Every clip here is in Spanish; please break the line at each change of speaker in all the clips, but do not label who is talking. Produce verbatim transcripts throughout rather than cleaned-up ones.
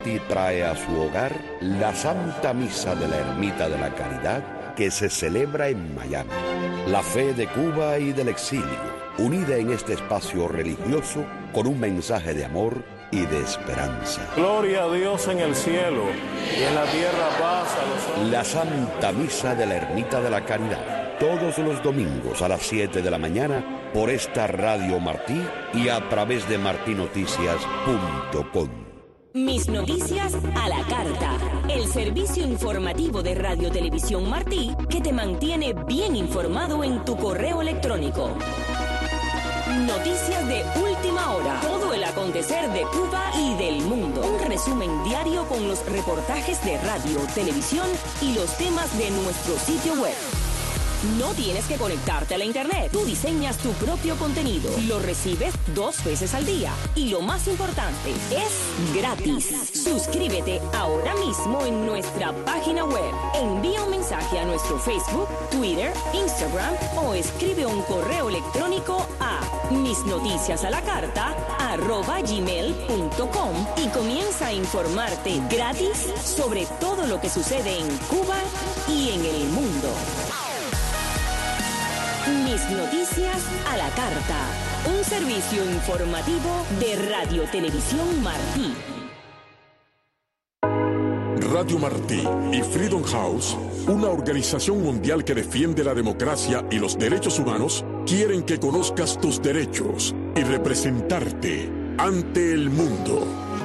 Y trae a su hogar la Santa Misa de la Ermita de la Caridad que se celebra en Miami. La fe de Cuba y del exilio, unida en este espacio religioso con un mensaje de amor y de esperanza.
Gloria a Dios en el cielo y en la tierra paz a los hombres.
La Santa Misa de la Ermita de la Caridad, todos los domingos a las siete de la mañana por esta Radio Martí y a través de martí noticias punto com.
Mis Noticias a la Carta, el servicio informativo de Radio Televisión Martí que te mantiene bien informado en tu correo electrónico. Noticias de última hora, todo el acontecer de Cuba y del mundo. Un resumen diario con los reportajes de radio, televisión y los temas de nuestro sitio web. No tienes que conectarte a la internet. Tú diseñas tu propio contenido. Lo recibes dos veces al día. Y lo más importante, es gratis. Suscríbete ahora mismo en nuestra página web. Envía un mensaje a nuestro Facebook, Twitter, Instagram o escribe un correo electrónico a misnoticiasalacarta arroba gmail punto com y comienza a informarte gratis sobre todo lo que sucede en Cuba y en el mundo. Mis Noticias a la Carta, un servicio informativo de Radio Televisión Martí.
Radio Martí y Freedom House, una organización mundial que defiende la democracia y los derechos humanos, quieren que conozcas tus derechos y representarte ante el mundo.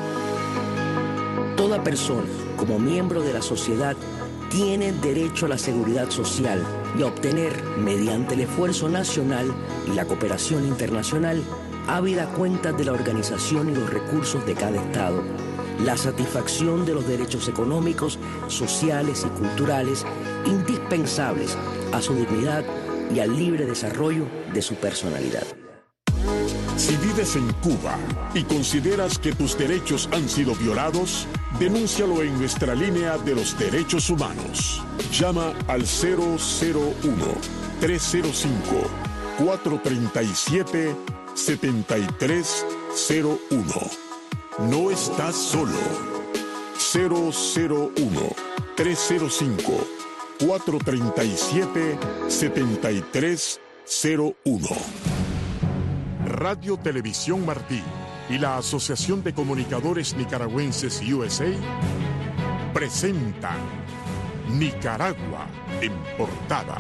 Toda persona, como miembro de la sociedad, tiene derecho a la seguridad social y a obtener, mediante el esfuerzo nacional y la cooperación internacional, ávida cuenta de la organización y los recursos de cada Estado, la satisfacción de los derechos económicos, sociales y culturales indispensables a su dignidad y al libre desarrollo de su personalidad.
Si vives en Cuba y consideras que tus derechos han sido violados, denúncialo en nuestra línea de los derechos humanos. Llama al cero cero uno, tres cero cinco, cuatro tres siete, siete tres cero uno. No estás solo. cero cero uno, tres cero cinco, cuatro tres siete, siete tres cero uno. Radio Televisión Martí y la Asociación de Comunicadores Nicaragüenses U S A presentan Nicaragua en portada.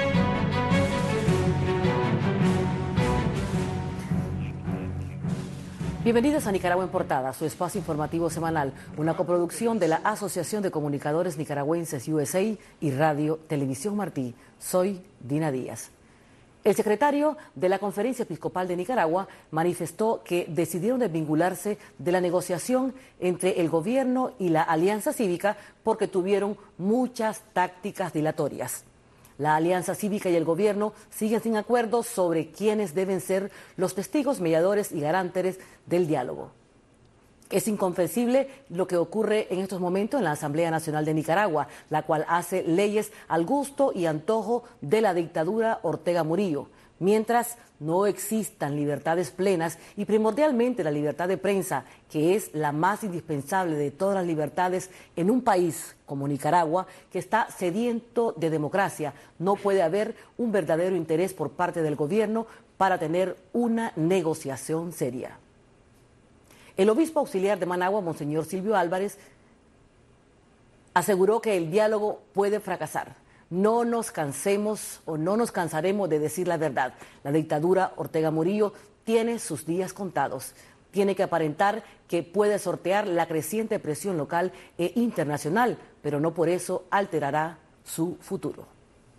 Bienvenidos a Nicaragua en Portada, su espacio informativo semanal, una coproducción de la Asociación de Comunicadores Nicaragüenses U S A y Radio Televisión Martí. Soy Dina Díaz. El secretario de la Conferencia Episcopal de Nicaragua manifestó que decidieron desvincularse de la negociación entre el gobierno y la Alianza Cívica porque tuvieron muchas tácticas dilatorias. La Alianza Cívica y el gobierno siguen sin acuerdo sobre quiénes deben ser los testigos, mediadores y garantes del diálogo. Es incomprensible lo que ocurre en estos momentos en la Asamblea Nacional de Nicaragua, la cual hace leyes al gusto y antojo de la dictadura Ortega Murillo, mientras no existan libertades plenas y primordialmente la libertad de prensa, que es la más indispensable de todas las libertades en un país como Nicaragua, que está sediento de democracia. No puede haber un verdadero interés por parte del gobierno para tener una negociación seria. El obispo auxiliar de Managua, Monseñor Silvio Álvarez, aseguró que el diálogo puede fracasar. No nos cansemos o no nos cansaremos de decir la verdad. La dictadura Ortega Murillo tiene sus días contados. Tiene que aparentar que puede sortear la creciente presión local e internacional, pero no por eso alterará su futuro.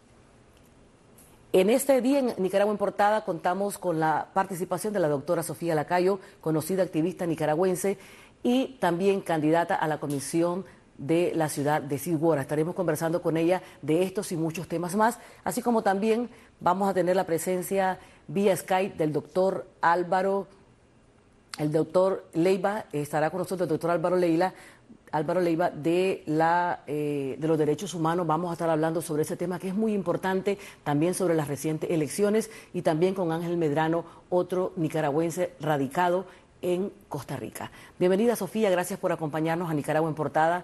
En este día en Nicaragua en Portada contamos con la participación de la doctora Sofía Lacayo, conocida activista nicaragüense y también candidata a la comisión de la ciudad de Silguora. Estaremos conversando con ella de estos y muchos temas más, así como también vamos a tener la presencia vía Skype del doctor Álvaro, el doctor Leiva, estará con nosotros el doctor Álvaro Leila, Álvaro Leiva de, la, eh, de los derechos humanos. Vamos a estar hablando sobre ese tema que es muy importante, también sobre las recientes elecciones y también con Ángel Medrano, otro nicaragüense radicado en Costa Rica. Bienvenida, Sofía, gracias por acompañarnos a Nicaragua en Portada.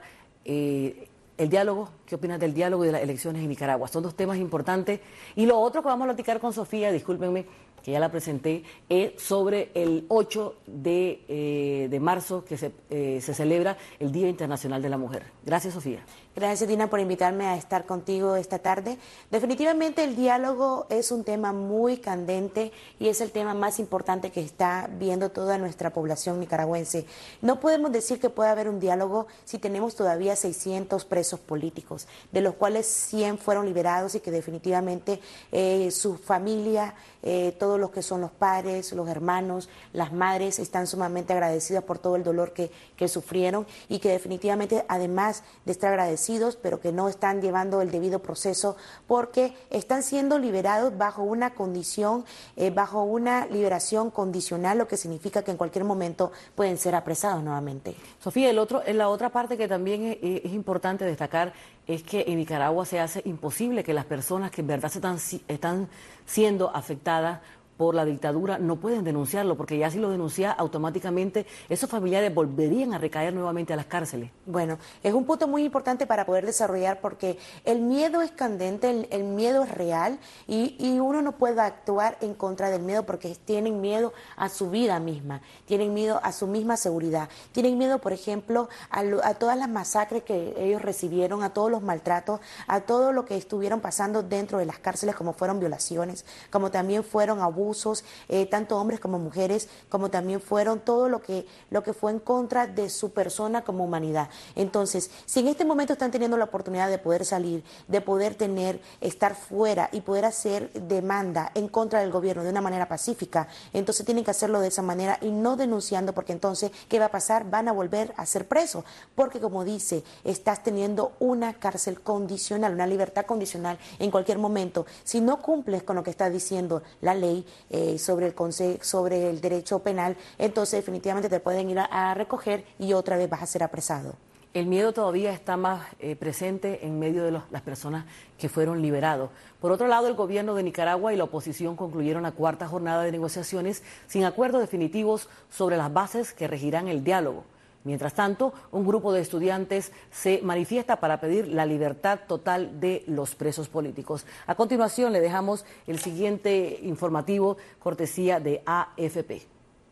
Eh, el diálogo, ¿qué opinas del diálogo y de las elecciones en Nicaragua? Son dos temas importantes. Y lo otro que vamos a platicar con Sofía, discúlpenme, que ya la presenté, es sobre el ocho de, eh, de marzo, que se, eh, se celebra el Día Internacional de la Mujer. Gracias, Sofía.
Gracias, Dina, por invitarme a estar contigo esta tarde. Definitivamente el diálogo es un tema muy candente y es el tema más importante que está viendo toda nuestra población nicaragüense. No podemos decir que puede haber un diálogo si tenemos todavía seiscientos presos políticos, de los cuales cien fueron liberados y que definitivamente eh, su familia, eh, todos los que son los padres, los hermanos, las madres, están sumamente agradecidas por todo el dolor que, que sufrieron y que definitivamente, además de estar agradecidos, pero que no están llevando el debido proceso porque están siendo liberados bajo una condición, eh, bajo una liberación condicional, lo que significa que en cualquier momento pueden ser apresados nuevamente.
Sofía, el otro, la otra parte que también es, es importante destacar es que en Nicaragua se hace imposible que las personas que en verdad se están, están siendo afectadas por la dictadura no pueden denunciarlo, porque ya si lo denuncia automáticamente esos familiares volverían a recaer nuevamente a las cárceles.
Bueno, es un punto muy importante para poder desarrollar porque el miedo es candente, el, el miedo es real y, y uno no puede actuar en contra del miedo porque tienen miedo a su vida misma, tienen miedo a su misma seguridad, tienen miedo, por ejemplo, a, lo, a todas las masacres que ellos recibieron, a todos los maltratos, a todo lo que estuvieron pasando dentro de las cárceles, como fueron violaciones, como también fueron abusos. Abusos, eh, tanto hombres como mujeres, como también fueron todo lo que, lo que fue en contra de su persona como humanidad. Entonces, si en este momento están teniendo la oportunidad de poder salir, de poder tener, estar fuera y poder hacer demanda en contra del gobierno de una manera pacífica, entonces tienen que hacerlo de esa manera y no denunciando, porque entonces, ¿qué va a pasar? Van a volver a ser presos, porque como dice, estás teniendo una cárcel condicional, una libertad condicional en cualquier momento. Si no cumples con lo que está diciendo la ley, Eh, sobre, el conse sobre el derecho penal, entonces definitivamente te pueden ir a, a recoger y otra vez vas a ser apresado.
El miedo todavía está más eh, presente en medio de los, las personas que fueron liberados. Por otro lado, el gobierno de Nicaragua y la oposición concluyeron la cuarta jornada de negociaciones sin acuerdos definitivos sobre las bases que regirán el diálogo. Mientras tanto, un grupo de estudiantes se manifiesta para pedir la libertad total de los presos políticos. A continuación, le dejamos el siguiente informativo, cortesía de A F P.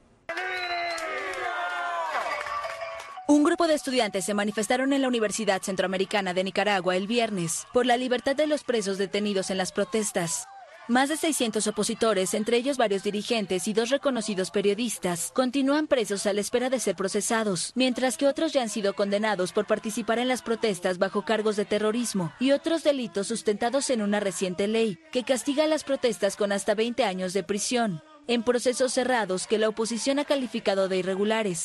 Un grupo de estudiantes se manifestaron en la Universidad Centroamericana de Nicaragua el viernes por la libertad de los presos detenidos en las protestas. Más de seiscientos opositores, entre ellos varios dirigentes y dos reconocidos periodistas, continúan presos a la espera de ser procesados, mientras que otros ya han sido condenados por participar en las protestas bajo cargos de terrorismo y otros delitos sustentados en una reciente ley que castiga las protestas con hasta veinte años de prisión, en procesos cerrados que la oposición ha calificado de irregulares.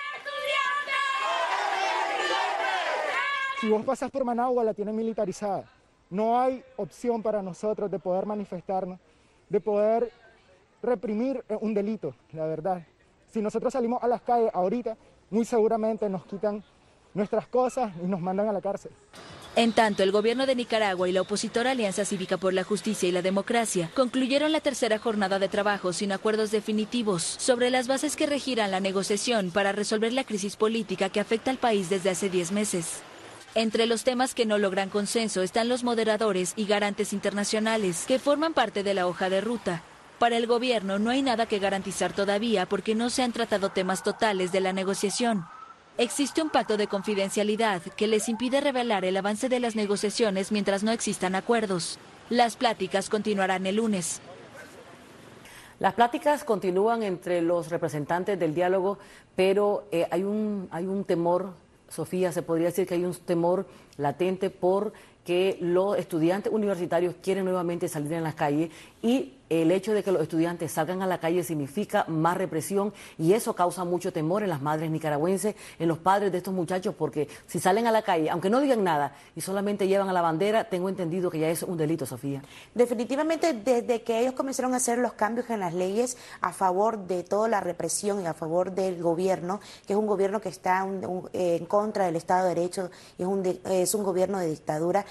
Si vos pasás por Managua, la tienen militarizada. No hay opción para nosotros de poder manifestarnos, de poder reprimir un delito, la verdad. Si nosotros salimos a las calles ahorita, muy seguramente nos quitan nuestras cosas y nos mandan a la cárcel.
En tanto, el gobierno de Nicaragua y la opositora Alianza Cívica por la Justicia y la Democracia concluyeron la tercera jornada de trabajo sin acuerdos definitivos sobre las bases que regirán la negociación para resolver la crisis política que afecta al país desde hace diez meses. Entre los temas que no logran consenso están los moderadores y garantes internacionales, que forman parte de la hoja de ruta. Para el gobierno no hay nada que garantizar todavía porque no se han tratado temas totales de la negociación. Existe un pacto de confidencialidad que les impide revelar el avance de las negociaciones mientras no existan acuerdos. Las pláticas continuarán el lunes.
Las pláticas continúan entre los representantes del diálogo, pero eh, hay un, hay un temor. Sofía, se podría decir que hay un temor latente por que los estudiantes universitarios quieren nuevamente salir en las calles y el hecho de que los estudiantes salgan a la calle significa más represión y eso causa mucho temor en las madres nicaragüenses, en los padres de estos muchachos, porque si salen a la calle, aunque no digan nada y solamente llevan a la bandera, tengo entendido que ya es un delito, Sofía.
Definitivamente, desde que ellos comenzaron a hacer los cambios en las leyes a favor de toda la represión y a favor del gobierno, que es un gobierno que está un, un, eh, en contra del Estado de Derecho y es un, de, es un gobierno de dictadura,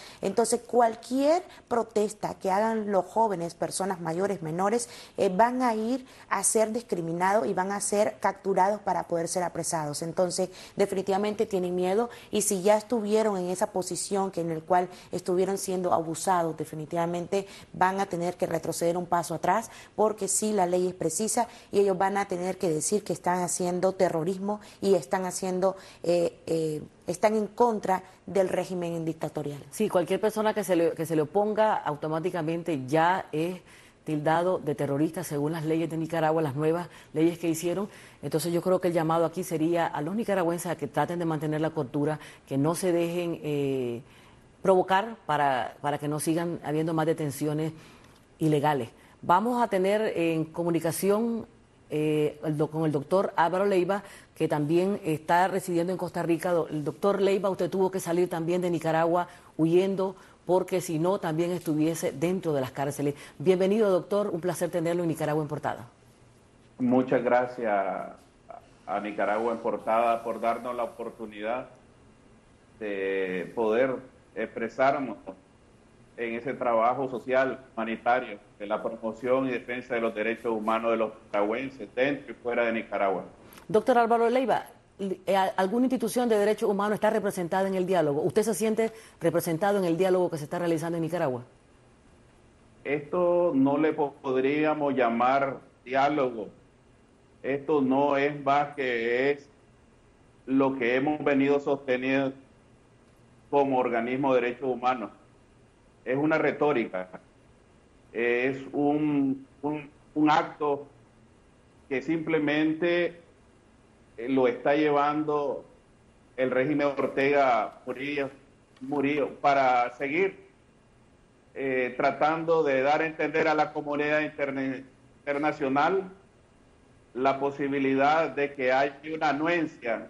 Entonces, cualquier protesta que hagan los jóvenes, personas mayores, menores, eh, van a ir a ser discriminados y van a ser capturados para poder ser apresados. Entonces, definitivamente tienen miedo, y si ya estuvieron en esa posición que en el cual estuvieron siendo abusados, definitivamente van a tener que retroceder un paso atrás, porque sí, la ley es precisa y ellos van a tener que decir que están haciendo terrorismo y están haciendo eh, eh, están en contra del régimen dictatorial.
Sí, cualquier persona que se le, que se le oponga automáticamente ya es tildado de terrorista según las leyes de Nicaragua, las nuevas leyes que hicieron. Entonces yo creo que el llamado aquí sería a los nicaragüenses a que traten de mantener la cordura, que no se dejen eh, provocar para, para que no sigan habiendo más detenciones ilegales. Vamos a tener en comunicación eh, el do, con el doctor Álvaro Leiva, que también está residiendo en Costa Rica. El doctor Leiva, usted tuvo que salir también de Nicaragua huyendo, porque si no también estuviese dentro de las cárceles. Bienvenido, doctor, un placer tenerlo en Nicaragua en Portada.
Muchas gracias a Nicaragua en Portada por darnos la oportunidad de poder expresarnos en ese trabajo social, humanitario, de la promoción y defensa de los derechos humanos de los nicaragüenses dentro y fuera de Nicaragua.
Doctor Álvaro Leiva, ¿alguna institución de derechos humanos está representada en el diálogo? ¿Usted se siente representado en el diálogo que se está realizando en Nicaragua?
Esto no le podríamos llamar diálogo. Esto no es más que es lo que hemos venido sosteniendo como organismo de derechos humanos. Es una retórica, es un, un, un acto que simplemente lo está llevando el régimen Ortega Murillo, Murillo para seguir eh, tratando de dar a entender a la comunidad interne, internacional la posibilidad de que haya una anuencia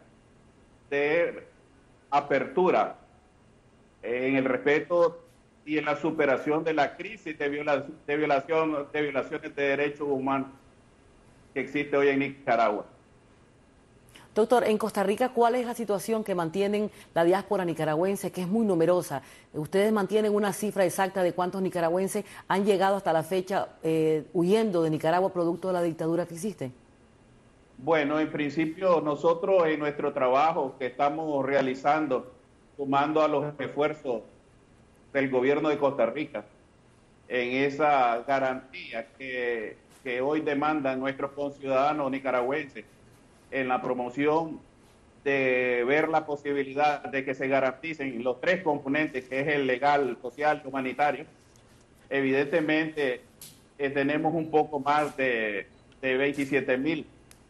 de apertura en el respeto y en la superación de la crisis de violación, de violación de violaciones de derechos humanos que existe hoy en Nicaragua.
Doctor, en Costa Rica, ¿cuál es la situación que mantienen la diáspora nicaragüense, que es muy numerosa? ¿Ustedes mantienen una cifra exacta de cuántos nicaragüenses han llegado hasta la fecha eh, huyendo de Nicaragua producto de la dictadura que existe?
Bueno, en principio nosotros en nuestro trabajo que estamos realizando, sumando a los esfuerzos del gobierno de Costa Rica, en esa garantía que, que hoy demandan nuestros conciudadanos nicaragüenses, en la promoción de ver la posibilidad de que se garanticen los tres componentes, que es el legal, social y humanitario. Evidentemente eh, tenemos un poco más de, de veintisiete mil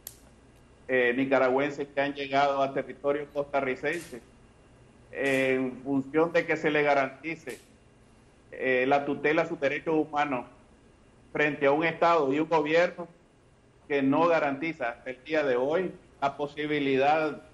eh, nicaragüenses que han llegado a territorio costarricense en función de que se le garantice eh, la tutela a sus derechos humanos frente a un Estado y un gobierno que no garantiza hasta el día de hoy la posibilidad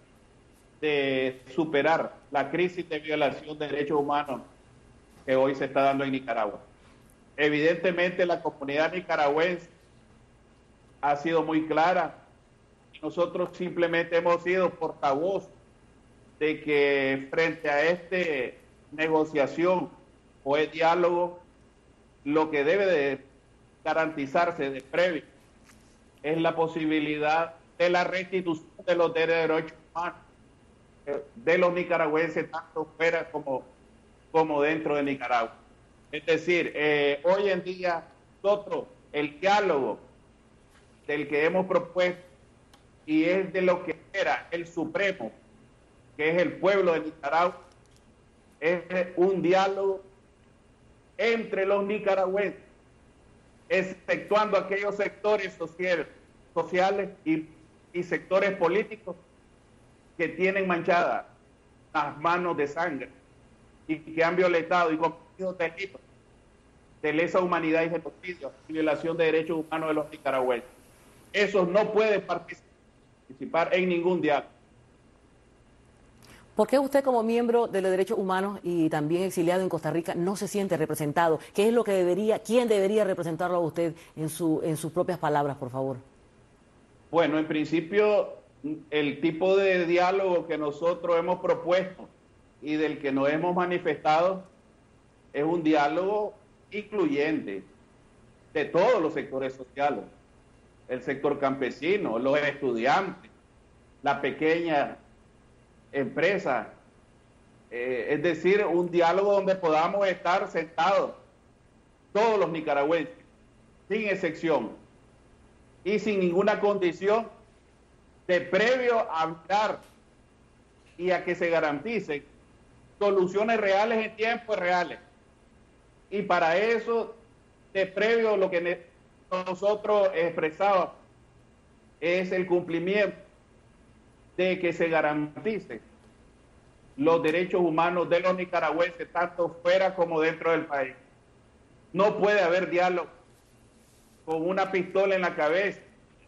de superar la crisis de violación de derechos humanos que hoy se está dando en Nicaragua. Evidentemente la comunidad nicaragüense ha sido muy clara y nosotros simplemente hemos sido portavoz de que frente a esta negociación o el diálogo, lo que debe de garantizarse de previo es la posibilidad de la restitución de los derechos humanos de los nicaragüenses, tanto fuera como, como dentro de Nicaragua. Es decir, eh, hoy en día nosotros, el diálogo del que hemos propuesto y es de lo que era el Supremo, que es el pueblo de Nicaragua, es un diálogo entre los nicaragüenses, exceptuando aquellos sectores sociales, sociales y, y sectores políticos que tienen manchadas las manos de sangre y que han violentado y cometido delitos de lesa humanidad y genocidio y violación de derechos humanos de los nicaragüenses. Esos no pueden participar en ningún diálogo.
¿Por qué usted, como miembro de los derechos humanos y también exiliado en Costa Rica, no se siente representado? ¿Qué es lo que debería, quién debería representarlo a usted en su, en sus propias palabras, por favor?
Bueno, en principio, el tipo de diálogo que nosotros hemos propuesto y del que nos hemos manifestado es un diálogo incluyente de todos los sectores sociales, el sector campesino, los estudiantes, la pequeña empresa, eh, es decir, un diálogo donde podamos estar sentados todos los nicaragüenses, sin excepción y sin ninguna condición de previo a hablar y a que se garanticen soluciones reales en tiempos reales. Y para eso, de previo, lo que nosotros expresamos es el cumplimiento de que se garanticen los derechos humanos de los nicaragüenses, tanto fuera como dentro del país. No puede haber diálogo con una pistola en la cabeza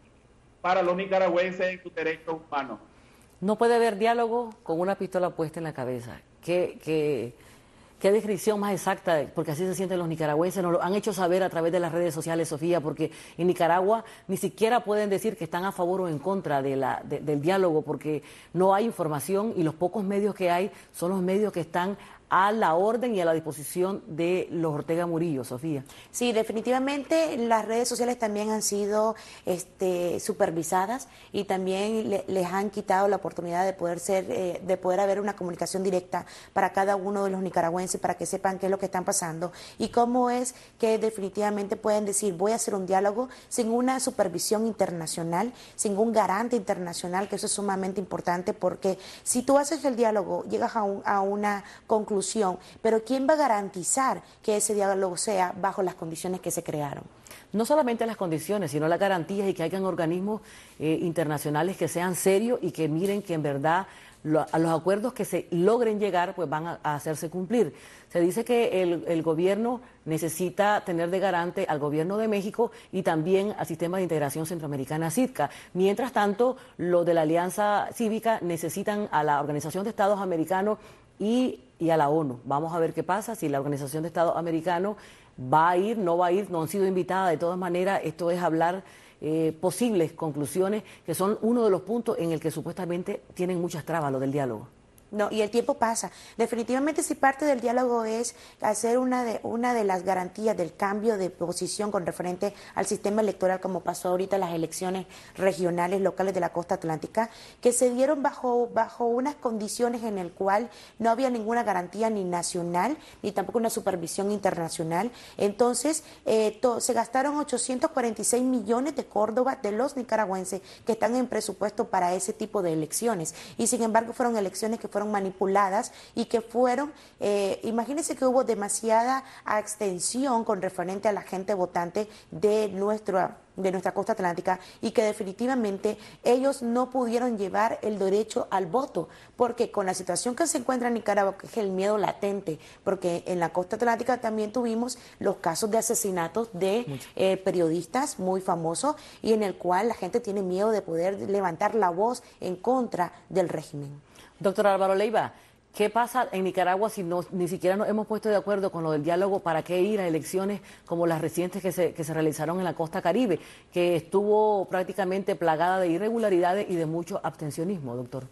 para los nicaragüenses en sus derechos humanos.
No puede haber diálogo con una pistola puesta en la cabeza. ¿Qué, qué, qué descripción más exacta? Porque así se sienten los nicaragüenses. Nos lo han hecho saber a través de las redes sociales, Sofía, porque en Nicaragua ni siquiera pueden decir que están a favor o en contra de la, de, del diálogo, porque no hay información y los pocos medios que hay son los medios que están a la orden y a la disposición de los Ortega Murillo, Sofía.
Sí, definitivamente las redes sociales también han sido este, supervisadas y también le, les han quitado la oportunidad de poder ser, eh, de poder haber una comunicación directa para cada uno de los nicaragüenses para que sepan qué es lo que están pasando y cómo es que definitivamente pueden decir voy a hacer un diálogo sin una supervisión internacional, sin un garante internacional, que eso es sumamente importante porque si tú haces el diálogo, llegas a, un, a una conclusión, pero ¿quién va a garantizar que ese diálogo sea bajo las condiciones que se crearon?
No solamente las condiciones, sino las garantías y que hayan organismos eh, internacionales que sean serios y que miren que en verdad lo, a los acuerdos que se logren llegar pues van a, a hacerse cumplir. Se dice que el, el gobierno necesita tener de garante al gobierno de México y también al Sistema de Integración Centroamericana, SITCA. Mientras tanto, los de la Alianza Cívica necesitan a la Organización de Estados Americanos y, y a la ONU. Vamos a ver qué pasa, si la Organización de Estados Americanos va a ir, no va a ir, no han sido invitadas. De todas maneras, esto es hablar eh, posibles conclusiones, que son uno de los puntos en el que supuestamente tienen muchas trabas lo del diálogo.
No, y el tiempo pasa. Definitivamente si parte del diálogo es hacer una de, una de las garantías del cambio de posición con referente al sistema electoral, como pasó ahorita en las elecciones regionales, locales de la costa atlántica, que se dieron bajo, bajo unas condiciones en el cual no había ninguna garantía ni nacional, ni tampoco una supervisión internacional. Entonces, eh, to, se gastaron ochocientos cuarenta y seis millones de Córdoba de los nicaragüenses que están en presupuesto para ese tipo de elecciones. Y sin embargo, fueron elecciones que fueron manipuladas y que fueron, eh, imagínense que hubo demasiada abstención con referente a la gente votante de nuestra, de nuestra costa atlántica y que definitivamente ellos no pudieron llevar el derecho al voto, porque con la situación que se encuentra en Nicaragua, que es el miedo latente, porque en la costa atlántica también tuvimos los casos de asesinatos de eh, periodistas muy famosos y en el cual la gente tiene miedo de poder levantar la voz en contra del régimen.
Doctor Álvaro Leiva, ¿qué pasa en Nicaragua si no, ni siquiera nos hemos puesto de acuerdo con lo del diálogo? ¿Para qué ir a elecciones como las recientes que se, que se realizaron en la costa Caribe, que estuvo prácticamente plagada de irregularidades y de mucho abstencionismo, doctor?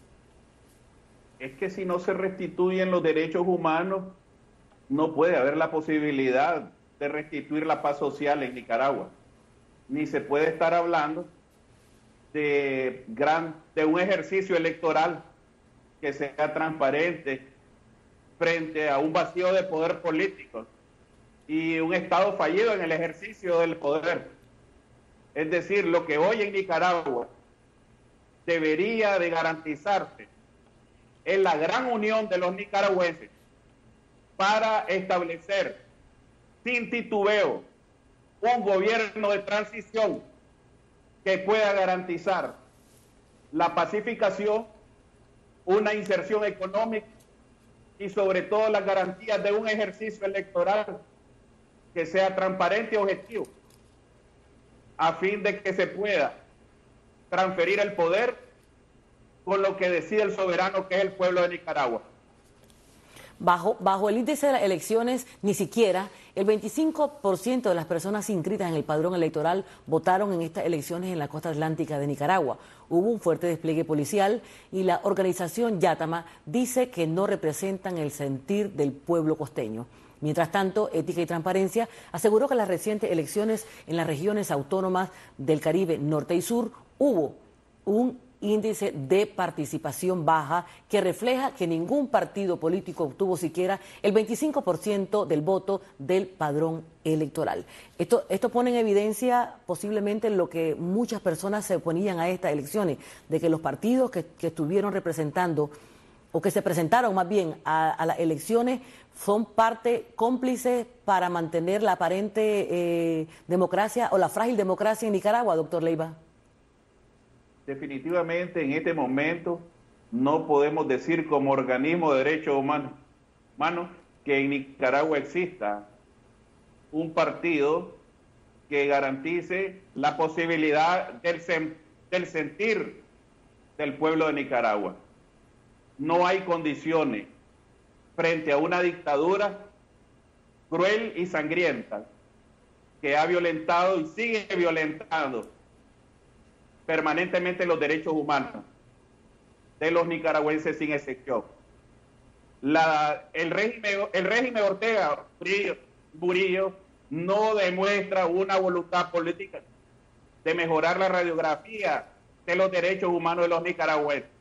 Es que si no se restituyen los derechos humanos, no puede haber la posibilidad de restituir la paz social en Nicaragua. Ni se puede estar hablando de, gran, de un ejercicio electoral que sea transparente frente a un vacío de poder político y un Estado fallido en el ejercicio del poder. Es decir, lo que hoy en Nicaragua debería de garantizarse es la gran unión de los nicaragüenses para establecer sin titubeo un gobierno de transición que pueda garantizar la pacificación, una inserción económica y sobre todo las garantías de un ejercicio electoral que sea transparente y objetivo, a fin de que se pueda transferir el poder con lo que decide el soberano, que es el pueblo de Nicaragua.
Bajo, bajo el índice de las elecciones, ni siquiera el veinticinco por ciento de las personas inscritas en el padrón electoral votaron en estas elecciones en la costa atlántica de Nicaragua. Hubo un fuerte despliegue policial y la organización Yátama dice que no representan el sentir del pueblo costeño. Mientras tanto, Ética y Transparencia aseguró que en las recientes elecciones en las regiones autónomas del Caribe Norte y Sur hubo un índice de participación baja que refleja que ningún partido político obtuvo siquiera el veinticinco por ciento del voto del padrón electoral. Esto, esto pone en evidencia posiblemente lo que muchas personas se oponían a estas elecciones, de que los partidos que, que estuvieron representando o que se presentaron más bien a, a las elecciones son parte cómplice para mantener la aparente eh, democracia o la frágil democracia en Nicaragua, doctor Leiva.
Definitivamente en este momento no podemos decir como organismo de derechos humanos, humanos que en Nicaragua exista un partido que garantice la posibilidad del, del sentir del pueblo de Nicaragua. No hay condiciones frente a una dictadura cruel y sangrienta que ha violentado y sigue violentando permanentemente los derechos humanos de los nicaragüenses sin excepción. La, el, régimen, el régimen Ortega Murillo, Murillo no demuestra una voluntad política de mejorar la radiografía de los derechos humanos de los nicaragüenses.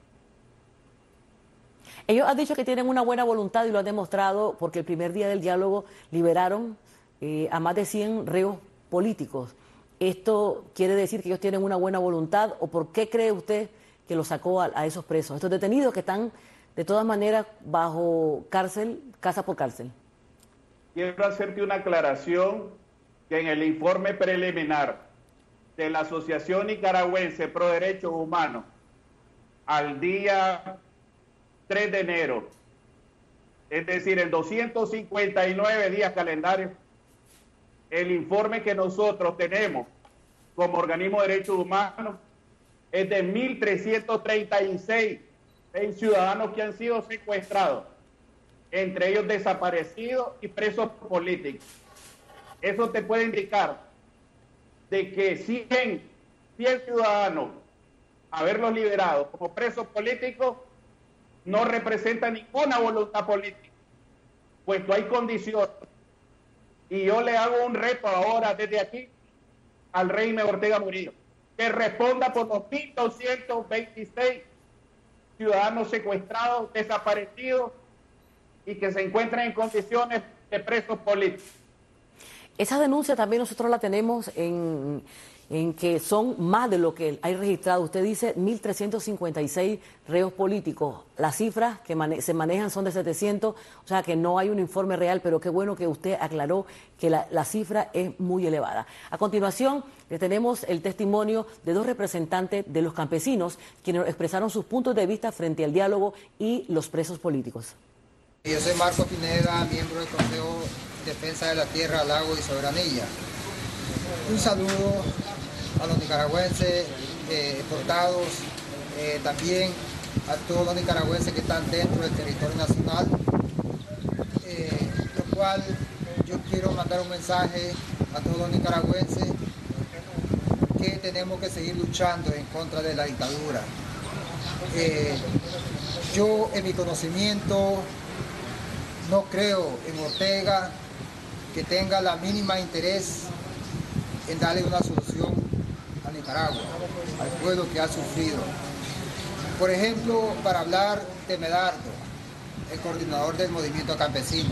Ellos han dicho que tienen una buena voluntad y lo han demostrado porque el primer día del diálogo liberaron eh, a más de cien reos políticos. ¿Esto quiere decir que ellos tienen una buena voluntad o por qué cree usted que los sacó a, a esos presos, estos detenidos que están de todas maneras bajo cárcel, casa por cárcel?
Quiero hacerte una aclaración que en el informe preliminar de la Asociación Nicaragüense Pro Derechos Humanos al día tres de enero, es decir, en doscientos cincuenta y nueve días calendarios, el informe que nosotros tenemos como organismo de derechos humanos es de mil trescientos treinta y seis ciudadanos que han sido secuestrados, entre ellos desaparecidos y presos políticos. Eso te puede indicar de que cien, cien ciudadanos, haberlos liberado como presos políticos, no representa ninguna voluntad política, puesto hay condiciones. Y yo le hago un reto ahora desde aquí al régimen Ortega Murillo, que responda por los mil doscientos veintiséis ciudadanos secuestrados, desaparecidos y que se encuentran en condiciones de presos políticos.
Esa denuncia también nosotros la tenemos en, en que son más de lo que hay registrado. Usted dice mil trescientos cincuenta y seis reos políticos. Las cifras que mane se manejan son de setecientos, o sea que no hay un informe real, pero qué bueno que usted aclaró que la, la cifra es muy elevada. A continuación, le tenemos el testimonio de dos representantes de los campesinos quienes expresaron sus puntos de vista frente al diálogo y los presos políticos.
Yo soy Marco Pineda, miembro del Consejo de Defensa de la Tierra, Lago y Soberanía. Un saludo a los nicaragüenses eh, deportados, eh, también a todos los nicaragüenses que están dentro del territorio nacional, eh, lo cual yo quiero mandar un mensaje a todos los nicaragüenses que tenemos que seguir luchando en contra de la dictadura. Eh, yo en mi conocimiento no creo en Ortega que tenga la mínima interés en darle una solución a Nicaragua, al pueblo que ha sufrido. Por ejemplo, para hablar de Medardo, el coordinador del movimiento campesino,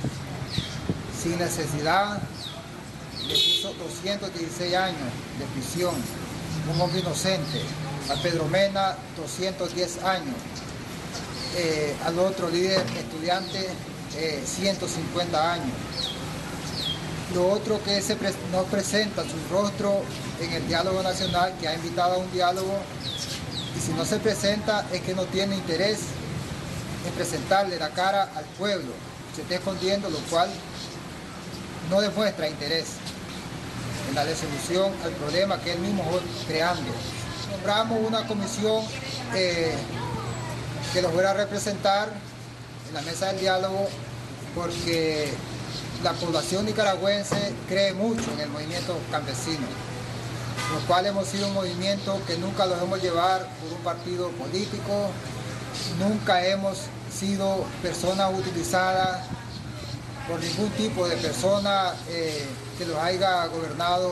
sin necesidad le puso doscientos dieciséis años de prisión, un hombre inocente. A Pedro Mena, doscientos diez años. Eh, al otro líder estudiante, eh, ciento cincuenta años. Lo otro que se pre no presenta su rostro en el diálogo nacional, que ha invitado a un diálogo, y si no se presenta es que no tiene interés en presentarle la cara al pueblo, se está escondiendo, lo cual no demuestra interés en darle solución al problema que él mismo va creando. Nombramos una comisión eh, que los fuera a representar en la mesa del diálogo, porque la población nicaragüense cree mucho en el movimiento campesino, los cuales hemos sido un movimiento que nunca lo dejamos llevar por un partido político, nunca hemos sido personas utilizadas por ningún tipo de persona eh, que los haya gobernado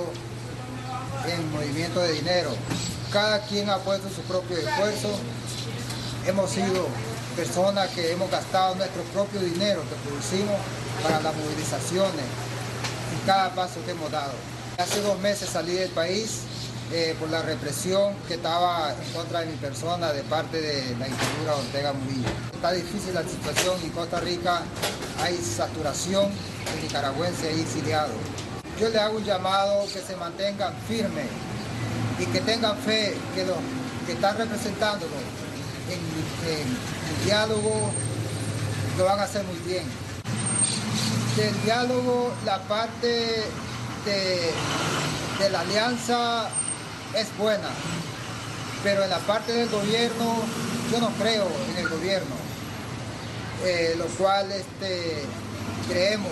en movimiento de dinero. Cada quien ha puesto su propio esfuerzo. Hemos sido personas que hemos gastado nuestro propio dinero que producimos para las movilizaciones en cada paso que hemos dado. Hace dos meses salí del país eh, por la represión que estaba en contra de mi persona de parte de la dictadura Ortega Murillo. Está difícil la situación en Costa Rica, hay saturación de nicaragüenses exiliados. Yo le hago un llamado que se mantengan firmes y que tengan fe que los que están representándolos en, en el diálogo lo van a hacer muy bien. Del diálogo, la parte de, de la alianza es buena, pero en la parte del gobierno, yo no creo en el gobierno, eh, lo cual este, creemos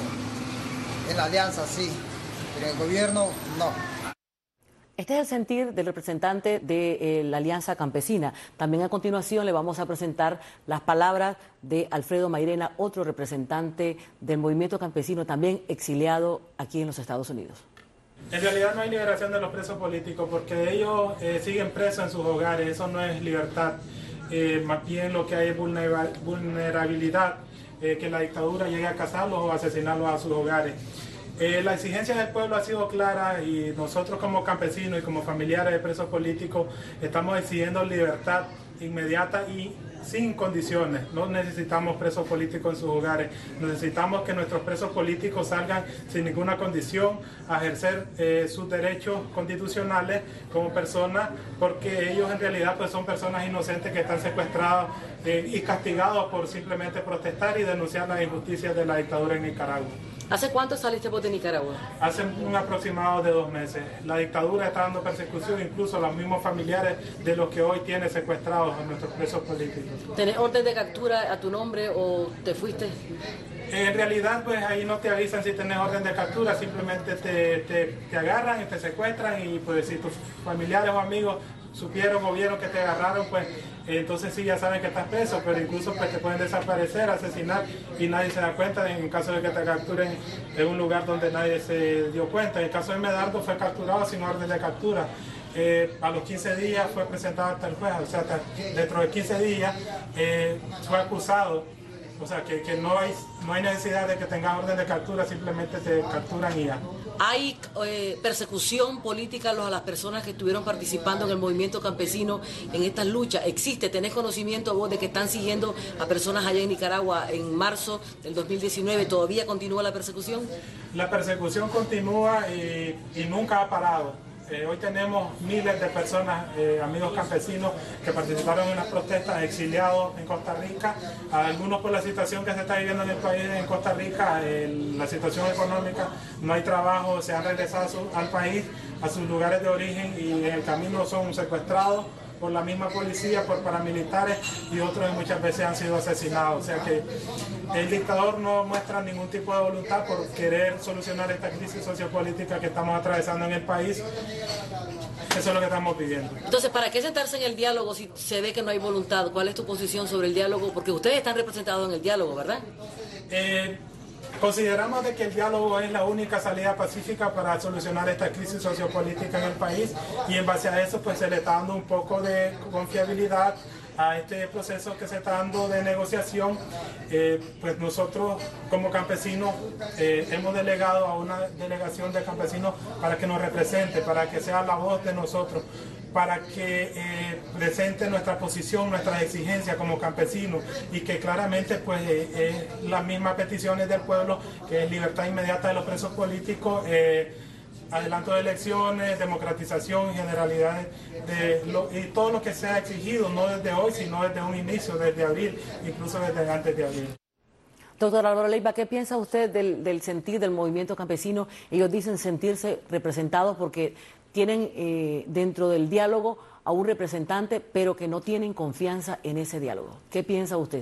en la alianza, sí, pero en el gobierno no.
Este es el sentir del representante de eh, la Alianza Campesina. También a continuación le vamos a presentar las palabras de Alfredo Mairena, otro representante del movimiento campesino, también exiliado aquí en los Estados Unidos.
En realidad no hay liberación de los presos políticos porque ellos eh, siguen presos en sus hogares, eso no es libertad. Eh, más bien lo que hay es vulnerabilidad, eh, que la dictadura llegue a cazarlos o asesinarlos a sus hogares. Eh, la exigencia del pueblo ha sido clara y nosotros como campesinos y como familiares de presos políticos estamos exigiendo libertad inmediata y sin condiciones. No necesitamos presos políticos en sus hogares, necesitamos que nuestros presos políticos salgan sin ninguna condición a ejercer eh, sus derechos constitucionales como personas, porque ellos en realidad pues, son personas inocentes que están secuestrados eh, y castigados por simplemente protestar y denunciar las injusticias de la dictadura en Nicaragua.
¿Hace cuánto saliste vos de Nicaragua?
Hace un aproximado de dos meses. La dictadura está dando persecución, incluso a los mismos familiares de los que hoy tiene secuestrados a nuestros presos políticos.
¿Tenés orden de captura a tu nombre o te fuiste?
En realidad, pues ahí no te avisan si tenés orden de captura, simplemente te, te, te agarran y te secuestran y pues si tus familiares o amigos supieron o vieron que te agarraron, pues entonces sí ya saben que estás preso, pero incluso pues te pueden desaparecer, asesinar y nadie se da cuenta en caso de que te capturen en un lugar donde nadie se dio cuenta. En el caso de Medardo fue capturado sin orden de captura. Eh, a los quince días fue presentado ante el juez, o sea, hasta dentro de quince días eh, fue acusado. O sea, que, que no hay no hay necesidad de que tengas orden de captura, simplemente te capturan y ya.
¿Hay eh, persecución política a las personas que estuvieron participando en el movimiento campesino en estas luchas? ¿Existe? ¿Tenés conocimiento vos de que están siguiendo a personas allá en Nicaragua en marzo del dos mil diecinueve? ¿Todavía continúa la persecución?
La persecución continúa y, y nunca ha parado. Eh, hoy tenemos miles de personas, eh, amigos campesinos, que participaron en las protestas, exiliados en Costa Rica, algunos por la situación que se está viviendo en el país, en Costa Rica, eh, la situación económica, no hay trabajo, se han regresado a su, al país, a sus lugares de origen y en el camino son secuestrados por la misma policía, por paramilitares y otros muchas veces han sido asesinados. O sea que el dictador no muestra ningún tipo de voluntad por querer solucionar esta crisis sociopolítica que estamos atravesando en el país. Eso es lo que estamos pidiendo.
Entonces, ¿para qué sentarse en el diálogo si se ve que no hay voluntad? ¿Cuál es tu posición sobre el diálogo? Porque ustedes están representados en el diálogo, ¿verdad?
Eh, Consideramos de que el diálogo es la única salida pacífica para solucionar esta crisis sociopolítica en el país y en base a eso pues se le está dando un poco de confiabilidad a este proceso que se está dando de negociación. Eh, pues nosotros como campesinos eh, hemos delegado a una delegación de campesinos para que nos represente, para que sea la voz de nosotros, para que eh, presente nuestra posición, nuestras exigencias como campesinos y que claramente pues eh, es las mismas peticiones del pueblo, que es libertad inmediata de los presos políticos, eh, adelanto de elecciones, democratización y generalidades de lo, y todo lo que se ha exigido, no desde hoy, sino desde un inicio, desde abril, incluso desde antes de abril.
Doctor Álvaro Leiva, ¿qué piensa usted del, del sentir del movimiento campesino? Ellos dicen sentirse representados porque tienen eh, dentro del diálogo a un representante, pero que no tienen confianza en ese diálogo. ¿Qué piensa usted?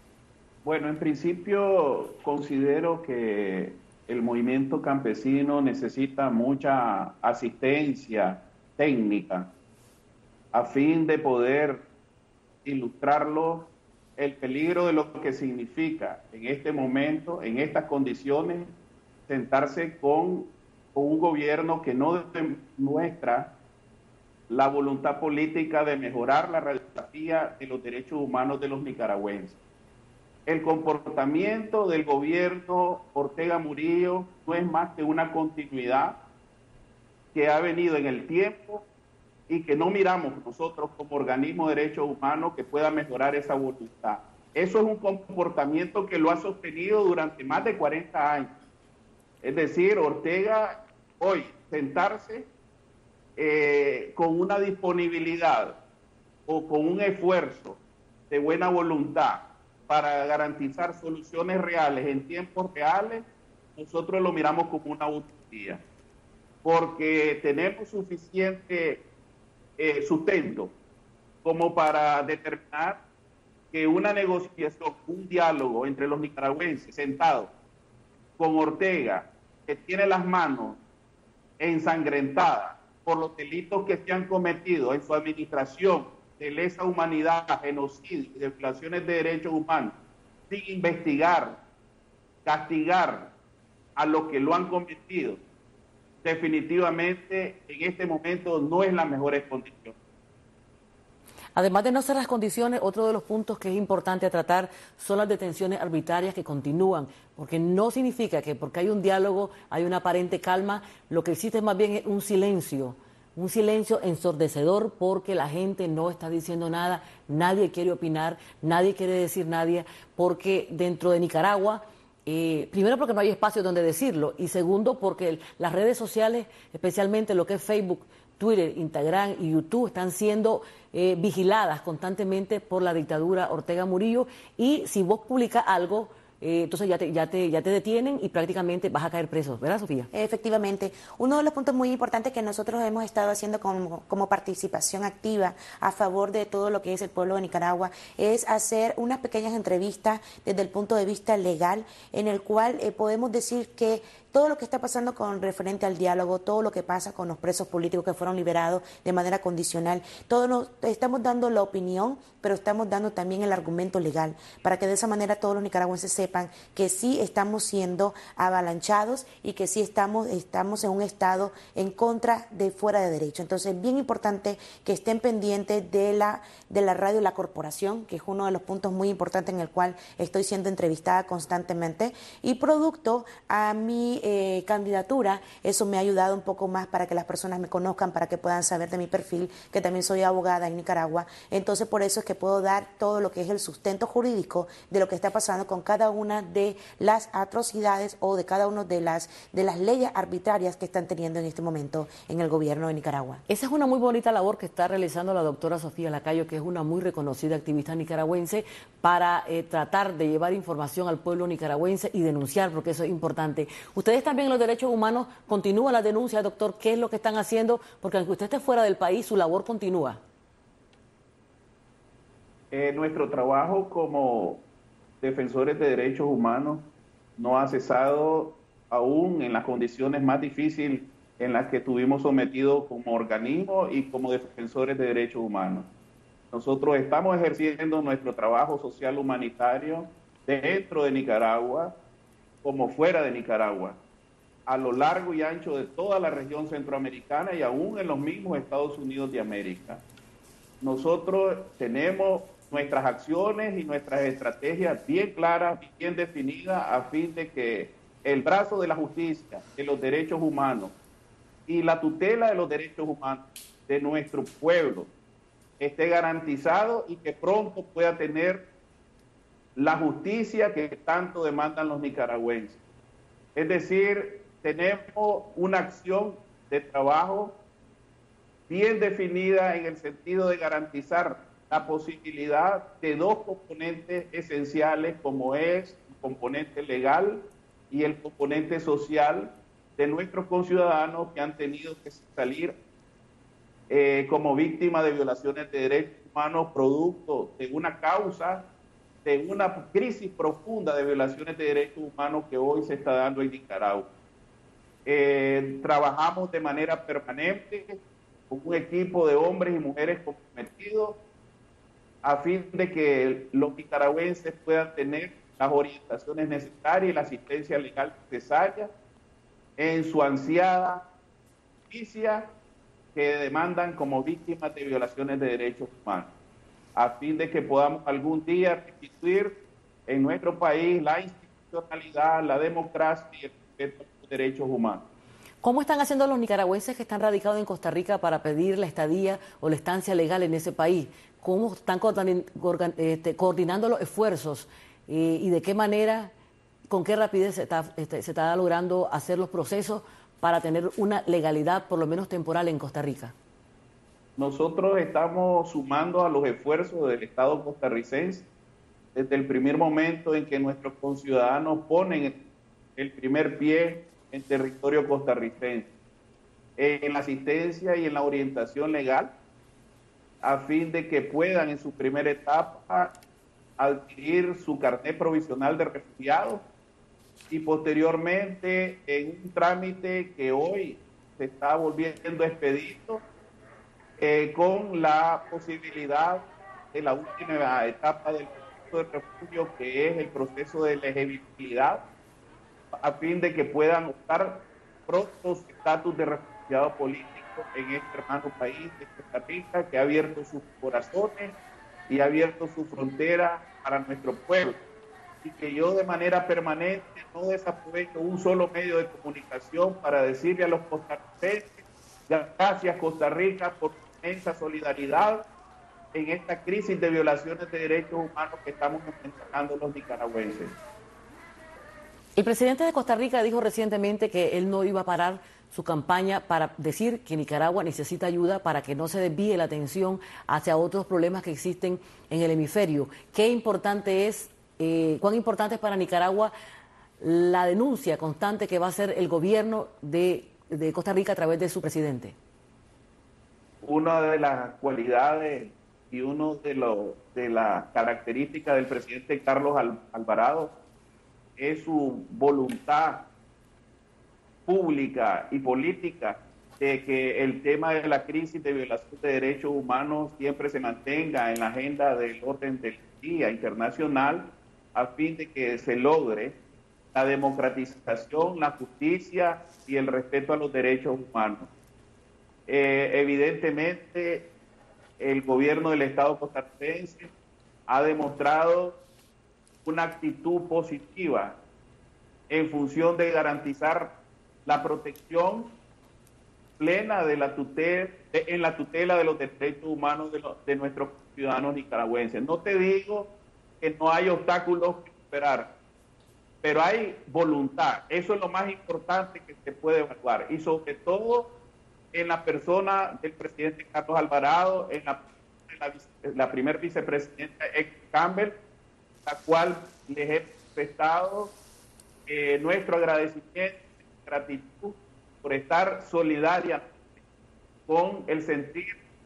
Bueno, en principio considero que el movimiento campesino necesita mucha asistencia técnica a fin de poder ilustrarlo el peligro de lo que significa en este momento, en estas condiciones, sentarse con, con un gobierno que no demuestra la voluntad política de mejorar la radiografía de los derechos humanos de los nicaragüenses. El comportamiento del gobierno Ortega Murillo no es más que una continuidad que ha venido en el tiempo y que no miramos nosotros como organismo de derechos humanos que pueda mejorar esa voluntad. Eso es un comportamiento que lo ha sostenido durante más de cuarenta años. Es decir, Ortega hoy sentarse eh, con una disponibilidad o con un esfuerzo de buena voluntad para garantizar soluciones reales en tiempos reales, nosotros lo miramos como una utopía, porque tenemos suficiente eh, sustento como para determinar que una negociación, un diálogo entre los nicaragüenses sentados con Ortega, que tiene las manos ensangrentadas por los delitos que se han cometido en su administración, de lesa humanidad, genocidio y de violaciones de derechos humanos, sin investigar, castigar a los que lo han cometido, definitivamente en este momento no es la mejor condición.
Además de no ser las condiciones, otro de los puntos que es importante tratar son las detenciones arbitrarias que continúan, porque no significa que porque hay un diálogo, hay una aparente calma, lo que existe más bien es un silencio, un silencio ensordecedor porque la gente no está diciendo nada, nadie quiere opinar, nadie quiere decir nadie, porque dentro de Nicaragua, eh, primero porque no hay espacio donde decirlo, y segundo porque el, las redes sociales, especialmente lo que es Facebook, Twitter, Instagram y YouTube, están siendo eh, vigiladas constantemente por la dictadura Ortega Murillo, y si vos publicas algo, Eh, entonces ya te, ya, te, ya te detienen y prácticamente vas a caer preso, ¿verdad, Sofía?
Efectivamente. Uno de los puntos muy importantes que nosotros hemos estado haciendo como, como participación activa a favor de todo lo que es el pueblo de Nicaragua es hacer unas pequeñas entrevistas desde el punto de vista legal, en el cual eh, podemos decir que todo lo que está pasando con referente al diálogo, todo lo que pasa con los presos políticos que fueron liberados de manera condicional, todos nos, estamos dando la opinión, pero estamos dando también el argumento legal, para que de esa manera todos los nicaragüenses sepan que sí estamos siendo avalanchados y que sí estamos, estamos en un estado en contra de fuera de derecho. Entonces es bien importante que estén pendientes de la, de la radio La Corporación, que es uno de los puntos muy importantes en el cual estoy siendo entrevistada constantemente, y producto a mi Eh, candidatura, eso me ha ayudado un poco más para que las personas me conozcan, para que puedan saber de mi perfil, que también soy abogada en Nicaragua. Entonces por eso es que puedo dar todo lo que es el sustento jurídico de lo que está pasando con cada una de las atrocidades o de cada una de las, de las leyes arbitrarias que están teniendo en este momento en el gobierno de Nicaragua.
Esa es una muy bonita labor que está realizando la doctora Sofía Lacayo, que es una muy reconocida activista nicaragüense, para eh, tratar de llevar información al pueblo nicaragüense y denunciar, porque eso es importante. Ustedes también en los derechos humanos continúan las denuncias, doctor. ¿Qué es lo que están haciendo? Porque aunque usted esté fuera del país, su labor continúa.
Eh, nuestro trabajo como defensores de derechos humanos no ha cesado aún en las condiciones más difíciles en las que estuvimos sometidos como organismo y como defensores de derechos humanos. Nosotros estamos ejerciendo nuestro trabajo social humanitario dentro de Nicaragua como fuera de Nicaragua, a lo largo y ancho de toda la región centroamericana y aún en los mismos Estados Unidos de América. Nosotros tenemos nuestras acciones y nuestras estrategias bien claras, bien definidas, a fin de que el brazo de la justicia, de los derechos humanos y la tutela de los derechos humanos de nuestro pueblo esté garantizado y que pronto pueda tener la justicia que tanto demandan los nicaragüenses. Es decir, tenemos una acción de trabajo bien definida en el sentido de garantizar la posibilidad de dos componentes esenciales, como es el componente legal y el componente social de nuestros conciudadanos que han tenido que salir eh, como víctimas de violaciones de derechos humanos producto de una causa, de una crisis profunda de violaciones de derechos humanos que hoy se está dando en Nicaragua. Eh, trabajamos de manera permanente con un equipo de hombres y mujeres comprometidos a fin de que los nicaragüenses puedan tener las orientaciones necesarias y la asistencia legal necesaria en su ansiada justicia que demandan como víctimas de violaciones de derechos humanos, a fin de que podamos algún día restituir en nuestro país la institucionalidad, la democracia y el respeto a los derechos humanos.
¿Cómo están haciendo los nicaragüenses que están radicados en Costa Rica para pedir la estadía o la estancia legal en ese país? ¿Cómo están coordinando los esfuerzos eh, y de qué manera, con qué rapidez se está, este, se está logrando hacer los procesos para tener una legalidad por lo menos temporal en Costa Rica?
Nosotros estamos sumando a los esfuerzos del Estado costarricense desde el primer momento en que nuestros conciudadanos ponen el primer pie en territorio costarricense, en la asistencia y en la orientación legal, a fin de que puedan en su primera etapa adquirir su carnet provisional de refugiado y posteriormente en un trámite que hoy se está volviendo expedito eh, con la posibilidad de la última etapa del proceso de refugio, que es el proceso de elegibilidad, a fin de que puedan optar pronto su estatus de refugiado político en este hermano país de Costa Rica, que ha abierto sus corazones y ha abierto su frontera para nuestro pueblo. Y que yo de manera permanente no desaprovecho un solo medio de comunicación para decirle a los costarricenses, gracias Costa Rica por su inmensa solidaridad en esta crisis de violaciones de derechos humanos que estamos enfrentando los nicaragüenses.
El presidente de Costa Rica dijo recientemente que él no iba a parar su campaña para decir que Nicaragua necesita ayuda para que no se desvíe la atención hacia otros problemas que existen en el hemisferio. ¿Qué importante es, eh, cuán importante es para Nicaragua la denuncia constante que va a hacer el gobierno de, de Costa Rica a través de su presidente?
Una de las cualidades y una de, lo, de las características del presidente Carlos Alvarado es su voluntad pública y política de que el tema de la crisis de violación de derechos humanos siempre se mantenga en la agenda del orden del día internacional, a fin de que se logre la democratización, la justicia y el respeto a los derechos humanos. Eh, evidentemente, el gobierno del Estado costarricense ha demostrado una actitud positiva en función de garantizar la protección plena de la tutela, de, en la tutela de los derechos humanos de, los, de nuestros ciudadanos nicaragüenses. No te digo que no hay obstáculos que superar, pero hay voluntad. Eso es lo más importante que se puede evaluar, y sobre todo en la persona del presidente Carlos Alvarado, en la, en la, la primer vicepresidenta X Campbell, la cual les he prestado eh, nuestro agradecimiento y gratitud por estar solidaria con el sentir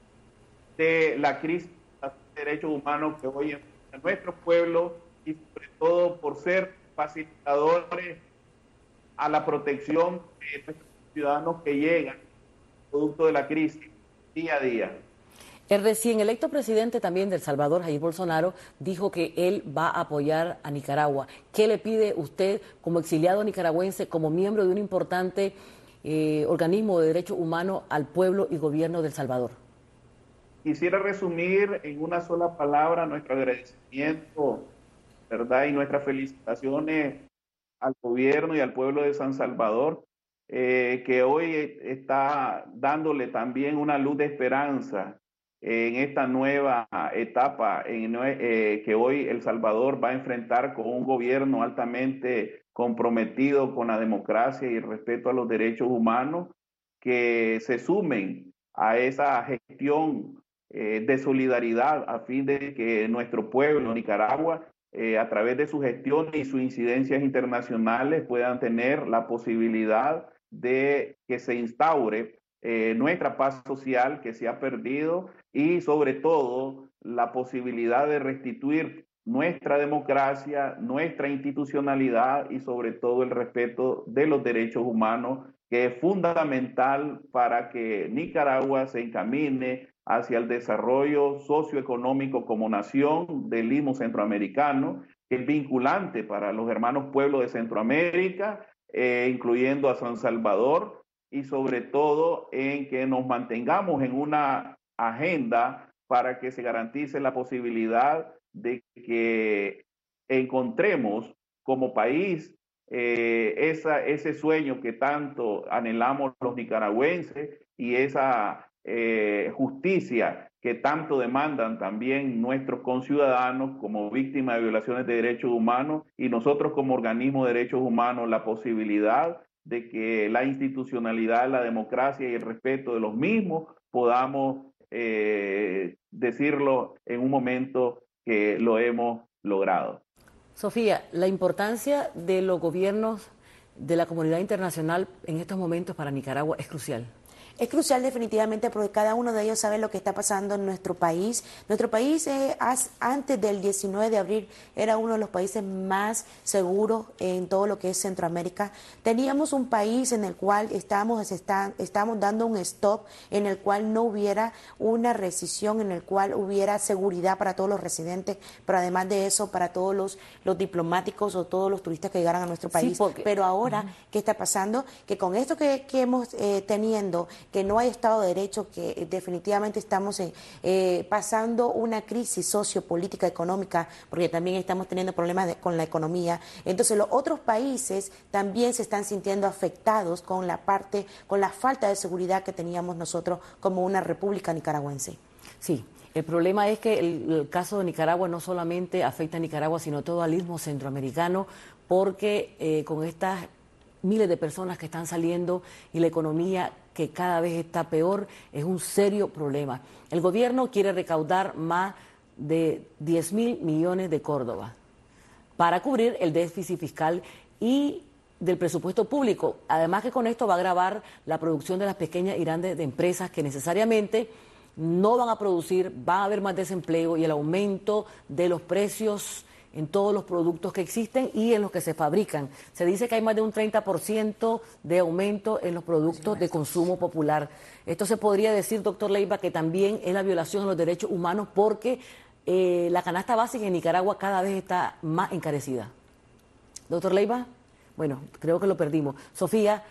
de la crisis de derechos humanos que hoy enfrenta nuestro pueblo, y sobre todo por ser facilitadores a la protección de nuestros ciudadanos que llegan producto de la crisis día a día.
El recién electo presidente también de El Salvador, Jair Bolsonaro, dijo que él va a apoyar a Nicaragua. ¿Qué le pide usted como exiliado nicaragüense, como miembro de un importante eh, organismo de derechos humanos, al pueblo y gobierno de El Salvador?
Quisiera resumir en una sola palabra nuestro agradecimiento, ¿verdad? Y nuestras felicitaciones al gobierno y al pueblo de San Salvador, eh, que hoy está dándole también una luz de esperanza en esta nueva etapa en, eh, que hoy El Salvador va a enfrentar con un gobierno altamente comprometido con la democracia y el respeto a los derechos humanos, que se sumen a esa gestión eh, de solidaridad a fin de que nuestro pueblo, Nicaragua, eh, a través de su gestión y sus incidencias internacionales, puedan tener la posibilidad de que se instaure eh, nuestra paz social que se ha perdido, y sobre todo la posibilidad de restituir nuestra democracia, nuestra institucionalidad y sobre todo el respeto de los derechos humanos, que es fundamental para que Nicaragua se encamine hacia el desarrollo socioeconómico como nación del Istmo Centroamericano, que es vinculante para los hermanos pueblos de Centroamérica, eh, incluyendo a San Salvador, y sobre todo en que nos mantengamos en una agenda para que se garantice la posibilidad de que encontremos como país eh, esa, ese sueño que tanto anhelamos los nicaragüenses y esa eh, justicia que tanto demandan también nuestros conciudadanos como víctimas de violaciones de derechos humanos, y nosotros como organismo de derechos humanos la posibilidad de que la institucionalidad, la democracia y el respeto de los mismos podamos eh, decirlo en un momento que lo hemos logrado.
Sofía, la importancia de los gobiernos de la comunidad internacional en estos momentos para Nicaragua es crucial.
Es crucial definitivamente porque cada uno de ellos sabe lo que está pasando en nuestro país. Nuestro país eh, antes del diecinueve de abril era uno de los países más seguros en todo lo que es Centroamérica. Teníamos un país en el cual estábamos, está, estábamos dando un stop, en el cual no hubiera una recesión, en el cual hubiera seguridad para todos los residentes, pero además de eso para todos los, los diplomáticos o todos los turistas que llegaran a nuestro país. Sí, porque... Pero ahora, uh-huh. ¿qué está pasando? Que con esto que, que hemos eh, teniendo... que no hay Estado de Derecho, que definitivamente estamos en, eh, pasando una crisis sociopolítica, económica, porque también estamos teniendo problemas de, con la economía. Entonces los otros países también se están sintiendo afectados con la parte, con la falta de seguridad que teníamos nosotros como una república nicaragüense.
Sí. El problema es que el, el caso de Nicaragua no solamente afecta a Nicaragua, sino todo al istmo centroamericano, porque eh, con estas miles de personas que están saliendo y la economía que cada vez está peor, es un serio problema. El gobierno quiere recaudar más de diez mil millones de Córdoba para cubrir el déficit fiscal y del presupuesto público. Además que con esto va a agravar la producción de las pequeñas y grandes de empresas que necesariamente no van a producir, va a haber más desempleo y el aumento de los precios en todos los productos que existen y en los que se fabrican. Se dice que hay más de un treinta por ciento de aumento en los productos de consumo popular. Esto se podría decir, doctor Leiva, que también es la violación de los derechos humanos porque eh, la canasta básica en Nicaragua cada vez está más encarecida. Doctor Leiva, bueno, creo que lo perdimos. Sofía,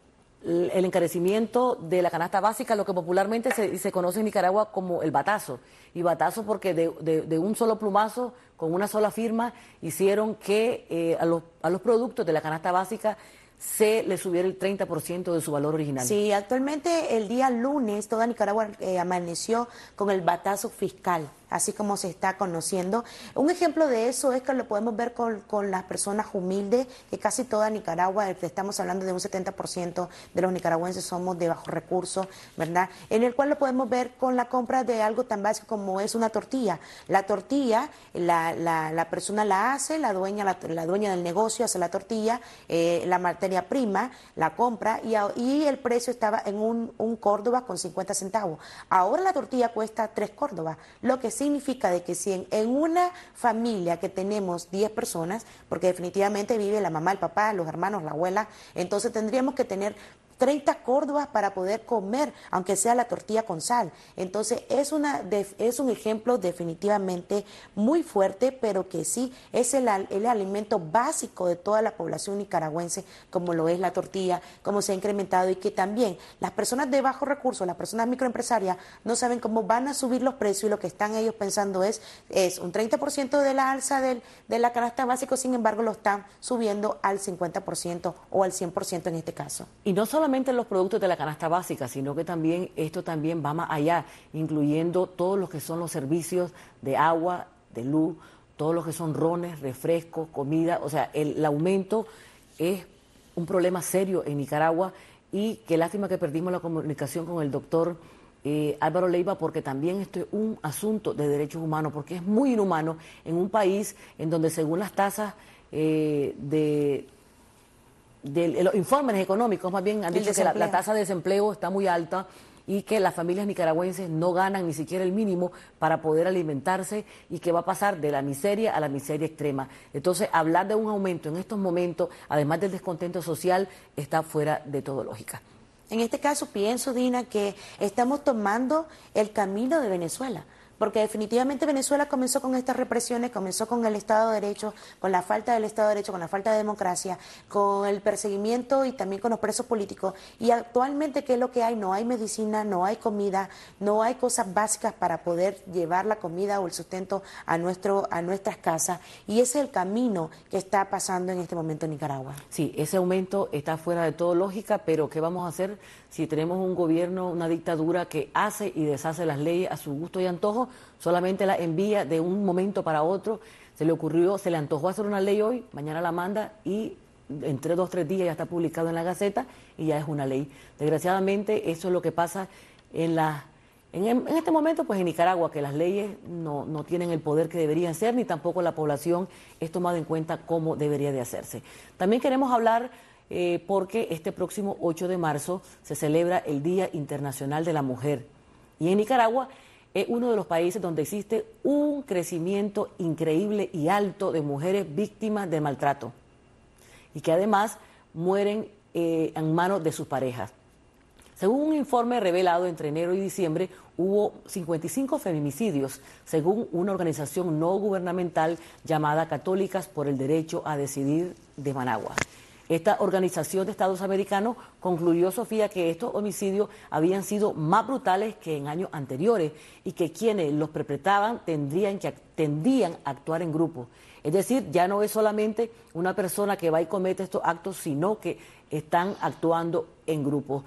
el encarecimiento de la canasta básica, lo que popularmente se, se conoce en Nicaragua como el batazo. Y batazo porque de, de, de un solo plumazo, con una sola firma, hicieron que eh, a, los, a los productos de la canasta básica se le subiera el treinta por ciento de su valor original.
Sí, actualmente el día lunes toda Nicaragua eh, amaneció con el batazo fiscal, así como se está conociendo. Un ejemplo de eso es que lo podemos ver con, con las personas humildes, que casi toda Nicaragua, estamos hablando de un setenta por ciento de los nicaragüenses somos de bajos recursos, ¿verdad? En el cual lo podemos ver con la compra de algo tan básico como es una tortilla. La tortilla, la, la, la persona la hace, la dueña, la, la dueña del negocio hace la tortilla, eh, la materia prima, la compra y, y el precio estaba en un, un Córdoba con cincuenta centavos. Ahora la tortilla cuesta tres Córdobas, lo que significa de que si en, en una familia que tenemos diez personas, porque definitivamente vive la mamá, el papá, los hermanos, la abuela, entonces tendríamos que tener treinta Córdobas para poder comer, aunque sea la tortilla con sal. Entonces es, una, es un ejemplo definitivamente muy fuerte, pero que sí es el, el alimento básico de toda la población nicaragüense, como lo es la tortilla, como se ha incrementado y que también las personas de bajos recursos, las personas microempresarias, no saben cómo van a subir los precios y lo que están ellos pensando es, es un treinta por ciento de la alza del, de la canasta básica, sin embargo lo están subiendo al cincuenta por ciento o al cien por ciento en este caso.
Y no solamente los productos de la canasta básica, sino que también esto también va más allá, incluyendo todos los que son los servicios de agua, de luz, todos los que son rones, refrescos, comida. O sea, el, el aumento es un problema serio en Nicaragua y qué lástima que perdimos la comunicación con el doctor eh, Álvaro Leiva, porque también esto es un asunto de derechos humanos, porque es muy inhumano en un país en donde según las tasas eh, de... de los informes económicos, más bien han dicho que la, la tasa de desempleo está muy alta y que las familias nicaragüenses no ganan ni siquiera el mínimo para poder alimentarse y que va a pasar de la miseria a la miseria extrema. Entonces, hablar de un aumento en estos momentos, además del descontento social, está fuera de todo lógica.
En este caso pienso, Dina, que estamos tomando el camino de Venezuela, porque definitivamente Venezuela comenzó con estas represiones, comenzó con el Estado de Derecho, con la falta del Estado de Derecho, con la falta de democracia, con el perseguimiento y también con los presos políticos. Y actualmente, ¿qué es lo que hay? No hay medicina, no hay comida, no hay cosas básicas para poder llevar la comida o el sustento a, nuestro, a nuestras casas. Y ese es el camino que está pasando en este momento en Nicaragua.
Sí, ese aumento está fuera de toda lógica, pero ¿qué vamos a hacer si tenemos un gobierno, una dictadura que hace y deshace las leyes a su gusto y antojo? Solamente la envía de un momento para otro. Se le ocurrió, se le antojó hacer una ley hoy, mañana la manda y entre dos o tres días ya está publicado en la Gaceta y ya es una ley. Desgraciadamente eso es lo que pasa en la en, en este momento pues en Nicaragua, que las leyes no, no tienen el poder que deberían ser, ni tampoco la población es tomada en cuenta como debería de hacerse. También queremos hablar eh, porque este próximo ocho de marzo se celebra el Día Internacional de la Mujer y en Nicaragua es uno de los países donde existe un crecimiento increíble y alto de mujeres víctimas de maltrato y que además mueren eh, en manos de sus parejas. Según un informe revelado entre enero y diciembre, hubo cincuenta y cinco feminicidios, según una organización no gubernamental llamada Católicas por el Derecho a Decidir de Managua. Esta organización de Estados americanos concluyó, Sofía, que estos homicidios habían sido más brutales que en años anteriores y que quienes los perpetraban tendrían que, tendían a actuar en grupo. Es decir, ya no es solamente una persona que va y comete estos actos, sino que están actuando en grupo.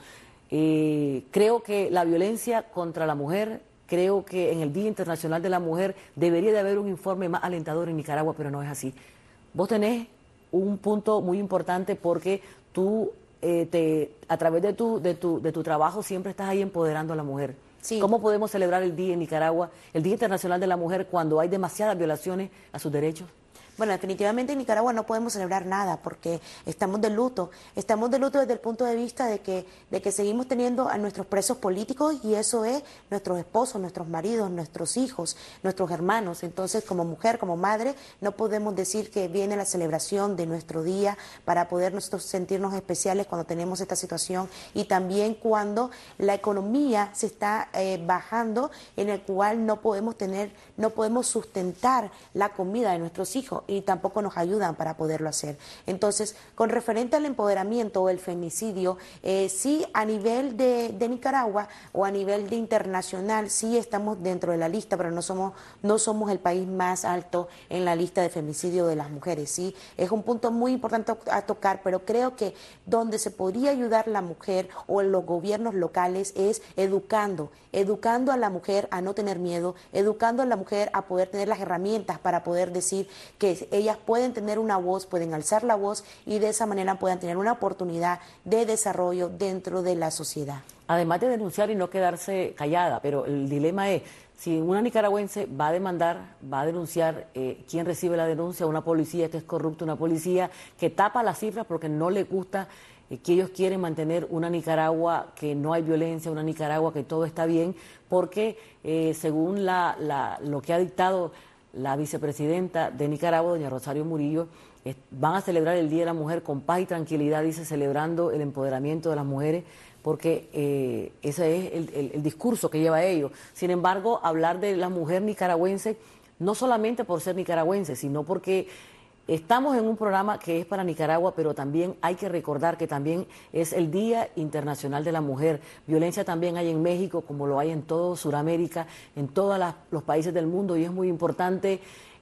Eh, creo que la violencia contra la mujer, creo que en el Día Internacional de la Mujer debería de haber un informe más alentador en Nicaragua, pero no es así. Vos tenés un punto muy importante porque tú, eh, te, a través de tu, de, tu, de tu trabajo, siempre estás ahí empoderando a la mujer. Sí. ¿Cómo podemos celebrar el día en Nicaragua, el Día Internacional de la Mujer, cuando hay demasiadas violaciones a sus derechos?
Bueno, definitivamente en Nicaragua no podemos celebrar nada porque estamos de luto. Estamos de luto desde el punto de vista de que, de que seguimos teniendo a nuestros presos políticos y eso es nuestros esposos, nuestros maridos, nuestros hijos, nuestros hermanos. Entonces, como mujer, como madre, no podemos decir que viene la celebración de nuestro día para poder nosotros sentirnos especiales cuando tenemos esta situación y también cuando la economía se está eh, bajando, en el cual no podemos tener, no podemos sustentar la comida de nuestros hijos y tampoco nos ayudan para poderlo hacer. Entonces, con referente al empoderamiento o el femicidio, eh, sí a nivel de, de Nicaragua o a nivel de internacional, sí estamos dentro de la lista, pero no somos, no somos el país más alto en la lista de femicidio de las mujeres. Sí, es un punto muy importante a tocar, pero creo que donde se podría ayudar la mujer o en los gobiernos locales es educando, educando a la mujer a no tener miedo, educando a la mujer a poder tener las herramientas para poder decir que ellas pueden tener una voz, pueden alzar la voz y de esa manera puedan tener una oportunidad de desarrollo dentro de la sociedad.
Además de denunciar y no quedarse callada, pero el dilema es, si una nicaragüense va a demandar, va a denunciar, eh, ¿quién recibe la denuncia? Una policía que es corrupta, una policía que tapa las cifras porque no le gusta, eh, que ellos quieren mantener una Nicaragua que no hay violencia, una Nicaragua que todo está bien, porque eh, según la, la, lo que ha dictado la vicepresidenta de Nicaragua, doña Rosario Murillo, eh, van a celebrar el Día de la Mujer con paz y tranquilidad, dice, celebrando el empoderamiento de las mujeres, porque eh, ese es el, el, el discurso que lleva ellos. Sin embargo, hablar de la mujer nicaragüense, no solamente por ser nicaragüense, sino porque estamos en un programa que es para Nicaragua, pero también hay que recordar que también es el Día Internacional de la Mujer. Violencia también hay en México, como lo hay en todo Sudamérica, en todos los países del mundo, y es muy importante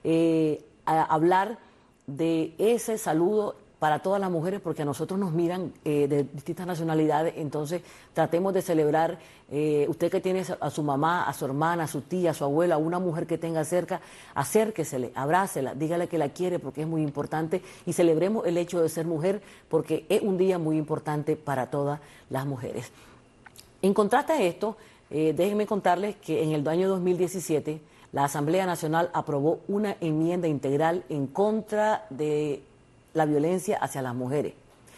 eh, a, hablar de ese saludo para todas las mujeres, porque a nosotros nos miran eh, de distintas nacionalidades, entonces tratemos de celebrar, eh, usted que tiene a su mamá, a su hermana, a su tía, a su abuela, a una mujer que tenga cerca, acérquesele, abrácela, dígale que la quiere porque es muy importante y celebremos el hecho de ser mujer porque es un día muy importante para todas las mujeres. En contraste a esto, eh, déjenme contarles que en el año dos mil diecisiete la Asamblea Nacional aprobó una enmienda integral en contra de la violencia hacia las mujeres.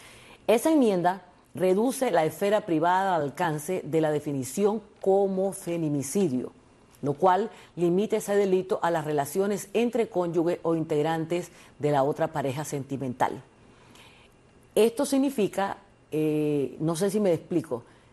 Esa enmienda reduce la esfera privada al alcance de la definición como feminicidio, lo cual limita ese delito a las relaciones entre cónyuges o integrantes de la otra pareja sentimental. Esto significa, eh, no sé si me explico,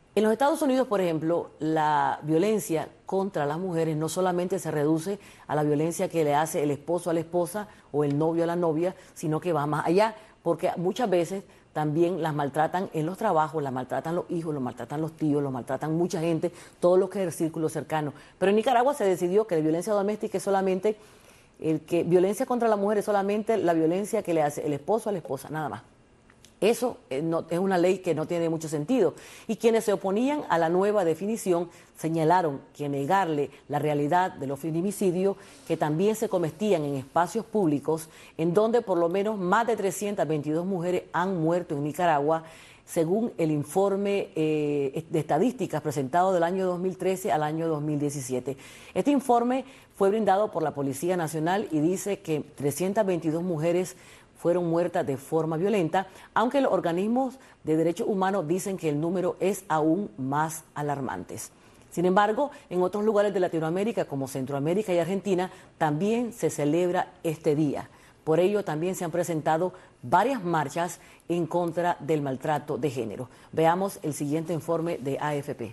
En los Estados Unidos, por ejemplo, la violencia contra las mujeres no solamente se reduce a la violencia que le hace el esposo a la esposa o el novio a la novia, sino que va más allá, porque muchas veces también las maltratan en los trabajos, las maltratan los hijos, los maltratan los tíos, los maltratan mucha gente, todo lo que es el círculo cercano. Pero en Nicaragua se decidió que la violencia doméstica es solamente, el que violencia contra la mujer es solamente la violencia que le hace el esposo a la esposa, nada más. Eso eh, no, es una ley que no tiene mucho sentido. Y quienes se oponían a la nueva definición señalaron que negarle la realidad de los feminicidios que también se cometían en espacios públicos, en donde por lo menos más de trescientas veintidós mujeres han muerto en Nicaragua, según el informe eh, de estadísticas presentado del año dos mil trece al año dos mil diecisiete. Este informe fue brindado por la Policía Nacional y dice que trescientas veintidós mujeres fueron muertas de forma violenta, aunque los organismos de derechos humanos dicen que el número es aún más alarmante. Sin embargo, en otros lugares de Latinoamérica, como Centroamérica y Argentina, también se celebra este día. Por ello, también se han presentado varias marchas en contra del maltrato de género. Veamos el siguiente informe de A F P.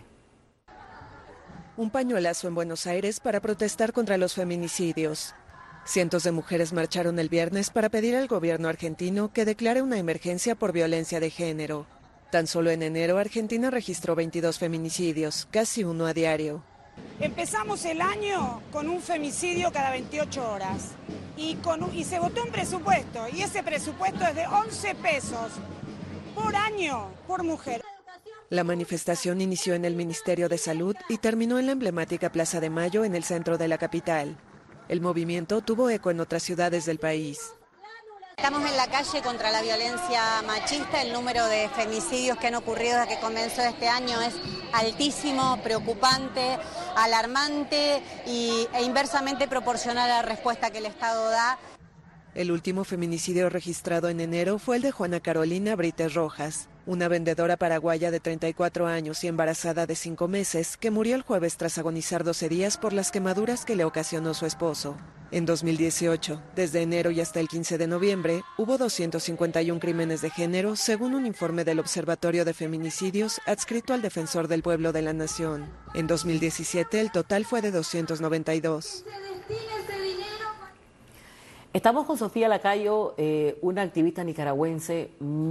Un pañuelazo en Buenos Aires para protestar contra los feminicidios. Cientos de mujeres marcharon el viernes para pedir al gobierno argentino que declare una emergencia por violencia de género. Tan solo en enero, Argentina registró veintidós feminicidios, casi uno a diario.
Empezamos el año con un femicidio cada veintiocho horas y, con un, y se votó un presupuesto, y ese presupuesto es de once pesos por año por mujer.
La manifestación inició en el Ministerio de Salud y terminó en la emblemática Plaza de Mayo en el centro de la capital. El movimiento tuvo eco en otras ciudades del país.
Estamos en la calle contra la violencia machista. El número de femicidios que han ocurrido desde que comenzó este año es altísimo, preocupante, alarmante y, e inversamente proporcional a la respuesta que el Estado da.
El último feminicidio registrado en enero fue el de Juana Carolina Brites Rojas, una vendedora paraguaya de treinta y cuatro años y embarazada de cinco meses, que murió el jueves tras agonizar doce días por las quemaduras que le ocasionó su esposo. En dos mil dieciocho, desde enero y hasta el quince de noviembre, hubo doscientos cincuenta y uno crímenes de género, según un informe del Observatorio de Feminicidios adscrito al Defensor del Pueblo de la Nación. En dos mil diecisiete, el total fue de doscientos noventa y dos.
Estamos con Sofía Lacayo, eh, una activista nicaragüense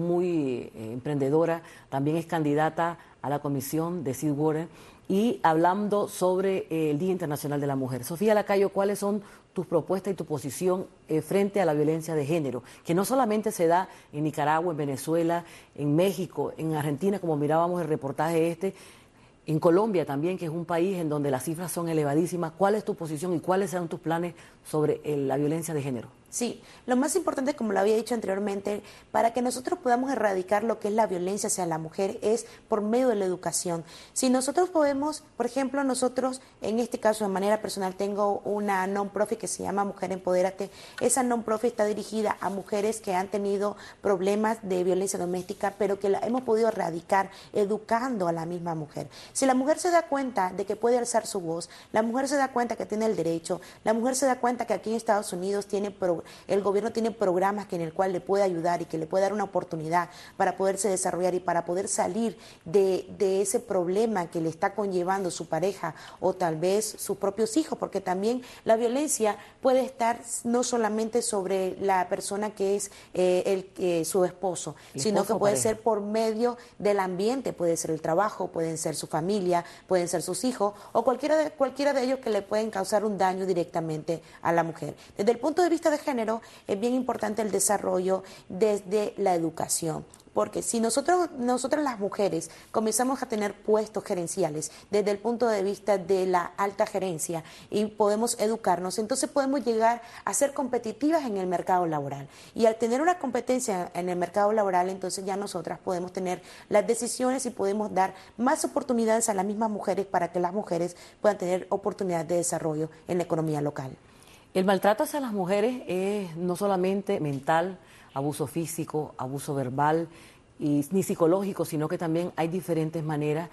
muy eh, emprendedora, también es candidata a la comisión de Seedwater, y hablando sobre eh, el Día Internacional de la Mujer. Sofía Lacayo, ¿cuáles son tus propuestas y tu posición eh, frente a la violencia de género? Que no solamente se da en Nicaragua, en Venezuela, en México, en Argentina, como mirábamos el reportaje este, en Colombia también, que es un país en donde las cifras son elevadísimas. ¿Cuál es tu posición y cuáles serán tus planes sobre eh, la violencia de género?
Sí, lo más importante, como lo había dicho anteriormente, para que nosotros podamos erradicar lo que es la violencia hacia la mujer es por medio de la educación. Si nosotros podemos, por ejemplo, nosotros, en este caso de manera personal, tengo una non-profit que se llama Mujer Empodérate. Esa non-profit está dirigida a mujeres que han tenido problemas de violencia doméstica, pero que la hemos podido erradicar educando a la misma mujer. Si la mujer se da cuenta de que puede alzar su voz, la mujer se da cuenta que tiene el derecho, la mujer se da cuenta que aquí en Estados Unidos tiene programas, el gobierno tiene programas que en el cual le puede ayudar y que le puede dar una oportunidad para poderse desarrollar y para poder salir de, de ese problema que le está conllevando su pareja o tal vez sus propios hijos, porque también la violencia puede estar no solamente sobre la persona que es eh, el, eh, su esposo, el sino esposo que puede pareja. ser por medio del ambiente, puede ser el trabajo, pueden ser su familia, pueden ser sus hijos o cualquiera de, cualquiera de ellos que le pueden causar un daño directamente a la mujer. Desde el punto de vista de género, es bien importante el desarrollo desde la educación, porque si nosotros, nosotras las mujeres comenzamos a tener puestos gerenciales desde el punto de vista de la alta gerencia y podemos educarnos, entonces podemos llegar a ser competitivas en el mercado laboral. Y al tener una competencia en el mercado laboral, entonces ya nosotras podemos tener las decisiones y podemos dar más oportunidades a las mismas mujeres para que las mujeres puedan tener oportunidades de desarrollo en la economía local.
El maltrato hacia las mujeres es no solamente mental, abuso físico, abuso verbal y ni psicológico, sino que también hay diferentes maneras.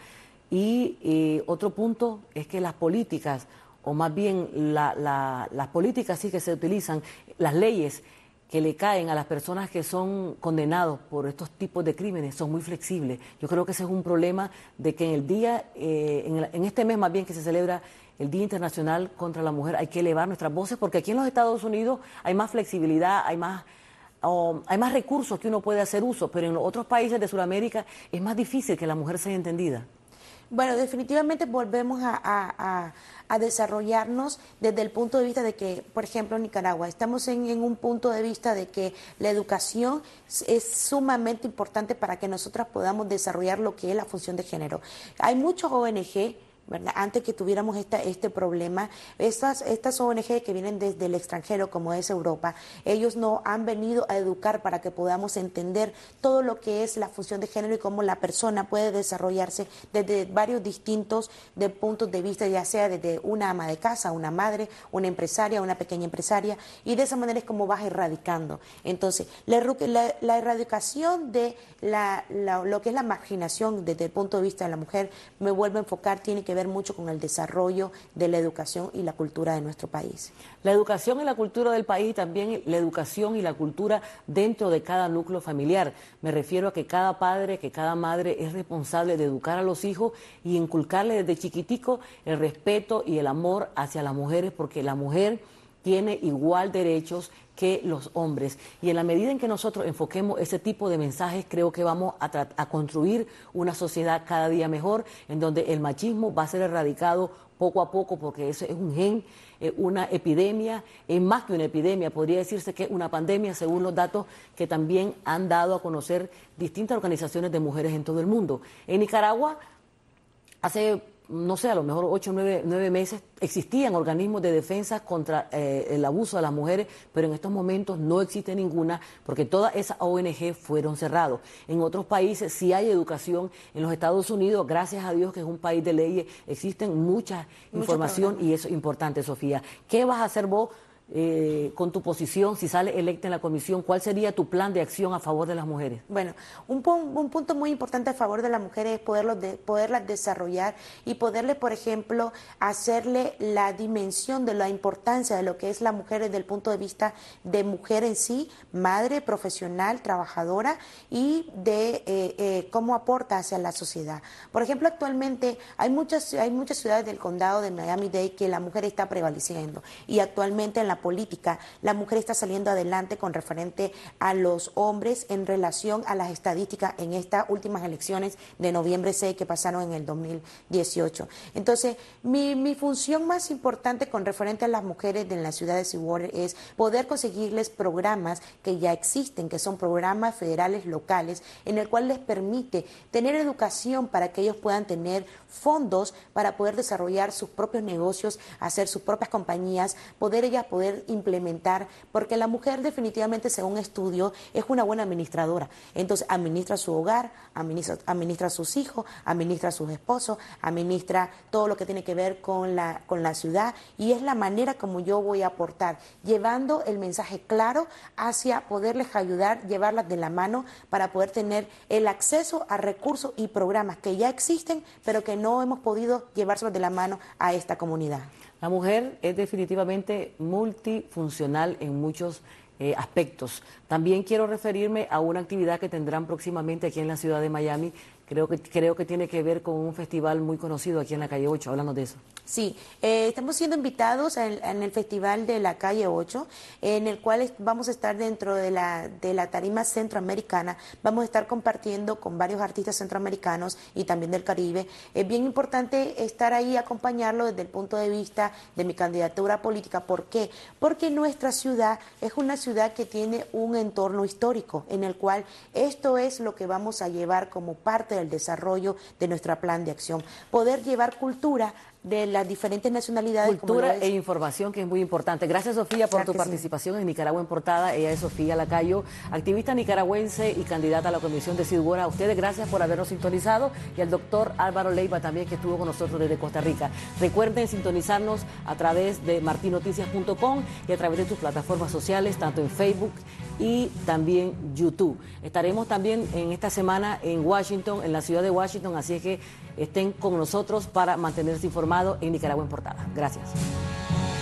Y eh, otro punto es que las políticas, o más bien la, la, las políticas sí que se utilizan, las leyes que le caen a las personas que son condenados por estos tipos de crímenes son muy flexibles. Yo creo que ese es un problema de que en el día, eh, en, el, en este mes más bien que se celebra el Día Internacional contra la Mujer, hay que elevar nuestras voces porque aquí en los Estados Unidos hay más flexibilidad, hay más, oh, hay más recursos que uno puede hacer uso, pero en los otros países de Sudamérica es más difícil que la mujer sea entendida.
Bueno, definitivamente volvemos a, a, a, a desarrollarnos desde el punto de vista de que, por ejemplo, en Nicaragua, estamos en, en un punto de vista de que la educación es sumamente importante para que nosotras podamos desarrollar lo que es la función de género. Hay muchos O N G, ¿verdad? Antes que tuviéramos esta, este problema, estas, estas O N G que vienen desde el extranjero, como es Europa, ellos no han venido a educar para que podamos entender todo lo que es la función de género y cómo la persona puede desarrollarse desde varios distintos de puntos de vista, ya sea desde una ama de casa, una madre, una empresaria, una pequeña empresaria, y de esa manera es como vas erradicando. Entonces, la, la, la erradicación de la, la, lo que es la marginación desde el punto de vista de la mujer, me vuelvo a enfocar, tiene que ver mucho con el desarrollo de la educación y la cultura de nuestro país.
La educación y la cultura del país y también la educación y la cultura dentro de cada núcleo familiar. Me refiero a que cada padre, que cada madre es responsable de educar a los hijos y inculcarles desde chiquitico el respeto y el amor hacia las mujeres, porque la mujer tiene igual derechos que los hombres. Y en la medida en que nosotros enfoquemos ese tipo de mensajes, creo que vamos a, a construir una sociedad cada día mejor, en donde el machismo va a ser erradicado poco a poco, porque eso es un gen, eh, una epidemia, es más que una epidemia, podría decirse que es una pandemia, según los datos que también han dado a conocer distintas organizaciones de mujeres en todo el mundo. En Nicaragua, hace no sé, a lo mejor ocho o nueve, nueve meses, existían organismos de defensa contra eh, el abuso de las mujeres, pero en estos momentos no existe ninguna, porque todas esas O N G fueron cerrados. En otros países sí hay educación. En los Estados Unidos, gracias a Dios que es un país de leyes, existen mucha información y eso es importante, Sofía. ¿Qué vas a hacer vos Eh, con tu posición, si sales electa en la comisión? ¿Cuál sería tu plan de acción a favor de las mujeres?
Bueno, un, un punto muy importante a favor de las mujeres es poderlos de, poderlas desarrollar y poderle, por ejemplo, hacerle la dimensión de la importancia de lo que es la mujer desde el punto de vista de mujer en sí, madre, profesional, trabajadora y de eh, eh, cómo aporta hacia la sociedad. Por ejemplo, actualmente hay muchas, hay muchas ciudades del condado de Miami-Dade que la mujer está prevaleciendo y actualmente en la política, la mujer está saliendo adelante con referente a los hombres en relación a las estadísticas en estas últimas elecciones de noviembre seis que pasaron en el dos mil dieciocho. Entonces, mi, mi función más importante con referente a las mujeres de la ciudad de Seawater es poder conseguirles programas que ya existen, que son programas federales locales, en el cual les permite tener educación para que ellos puedan tener fondos para poder desarrollar sus propios negocios, hacer sus propias compañías, poder ellas poder implementar, porque la mujer definitivamente, según estudio, es una buena administradora. Entonces, administra su hogar, administra, administra a sus hijos, administra a sus esposos, administra todo lo que tiene que ver con la, con la ciudad, y es la manera como yo voy a aportar, llevando el mensaje claro hacia poderles ayudar, llevarlas de la mano para poder tener el acceso a recursos y programas que ya existen, pero que no hemos podido llevárselos de la mano a esta comunidad.
La mujer es definitivamente multifuncional en muchos eh, aspectos. También quiero referirme a una actividad que tendrán próximamente aquí en la ciudad de Miami. Creo que, creo que tiene que ver con un festival muy conocido aquí en la calle ocho. Háblanos de eso.
Sí, eh, estamos siendo invitados en, en el Festival de la Calle ocho, en el cual es, vamos a estar dentro de la, de la tarima centroamericana. Vamos a estar compartiendo con varios artistas centroamericanos y también del Caribe. Es bien importante estar ahí, acompañarlo desde el punto de vista de mi candidatura política. ¿Por qué? Porque nuestra ciudad es una ciudad que tiene un entorno histórico, en el cual esto es lo que vamos a llevar como parte del desarrollo de nuestro plan de acción. Poder llevar cultura de las diferentes nacionalidades.
Cultura e información, que es muy importante. Gracias, Sofía, por claro tu participación sí. en Nicaragua en Portada. Ella es Sofía Lacayo, activista nicaragüense y candidata a la comisión de Seawater. A ustedes, gracias por habernos sintonizado, y al doctor Álvaro Leiva también, que estuvo con nosotros desde Costa Rica. Recuerden sintonizarnos a través de martin noticias punto com y a través de tus plataformas sociales, tanto en Facebook y también YouTube. Estaremos también en esta semana en Washington, en la ciudad de Washington, así es que estén con nosotros para mantenerse informados en Nicaragua en Portada. Gracias.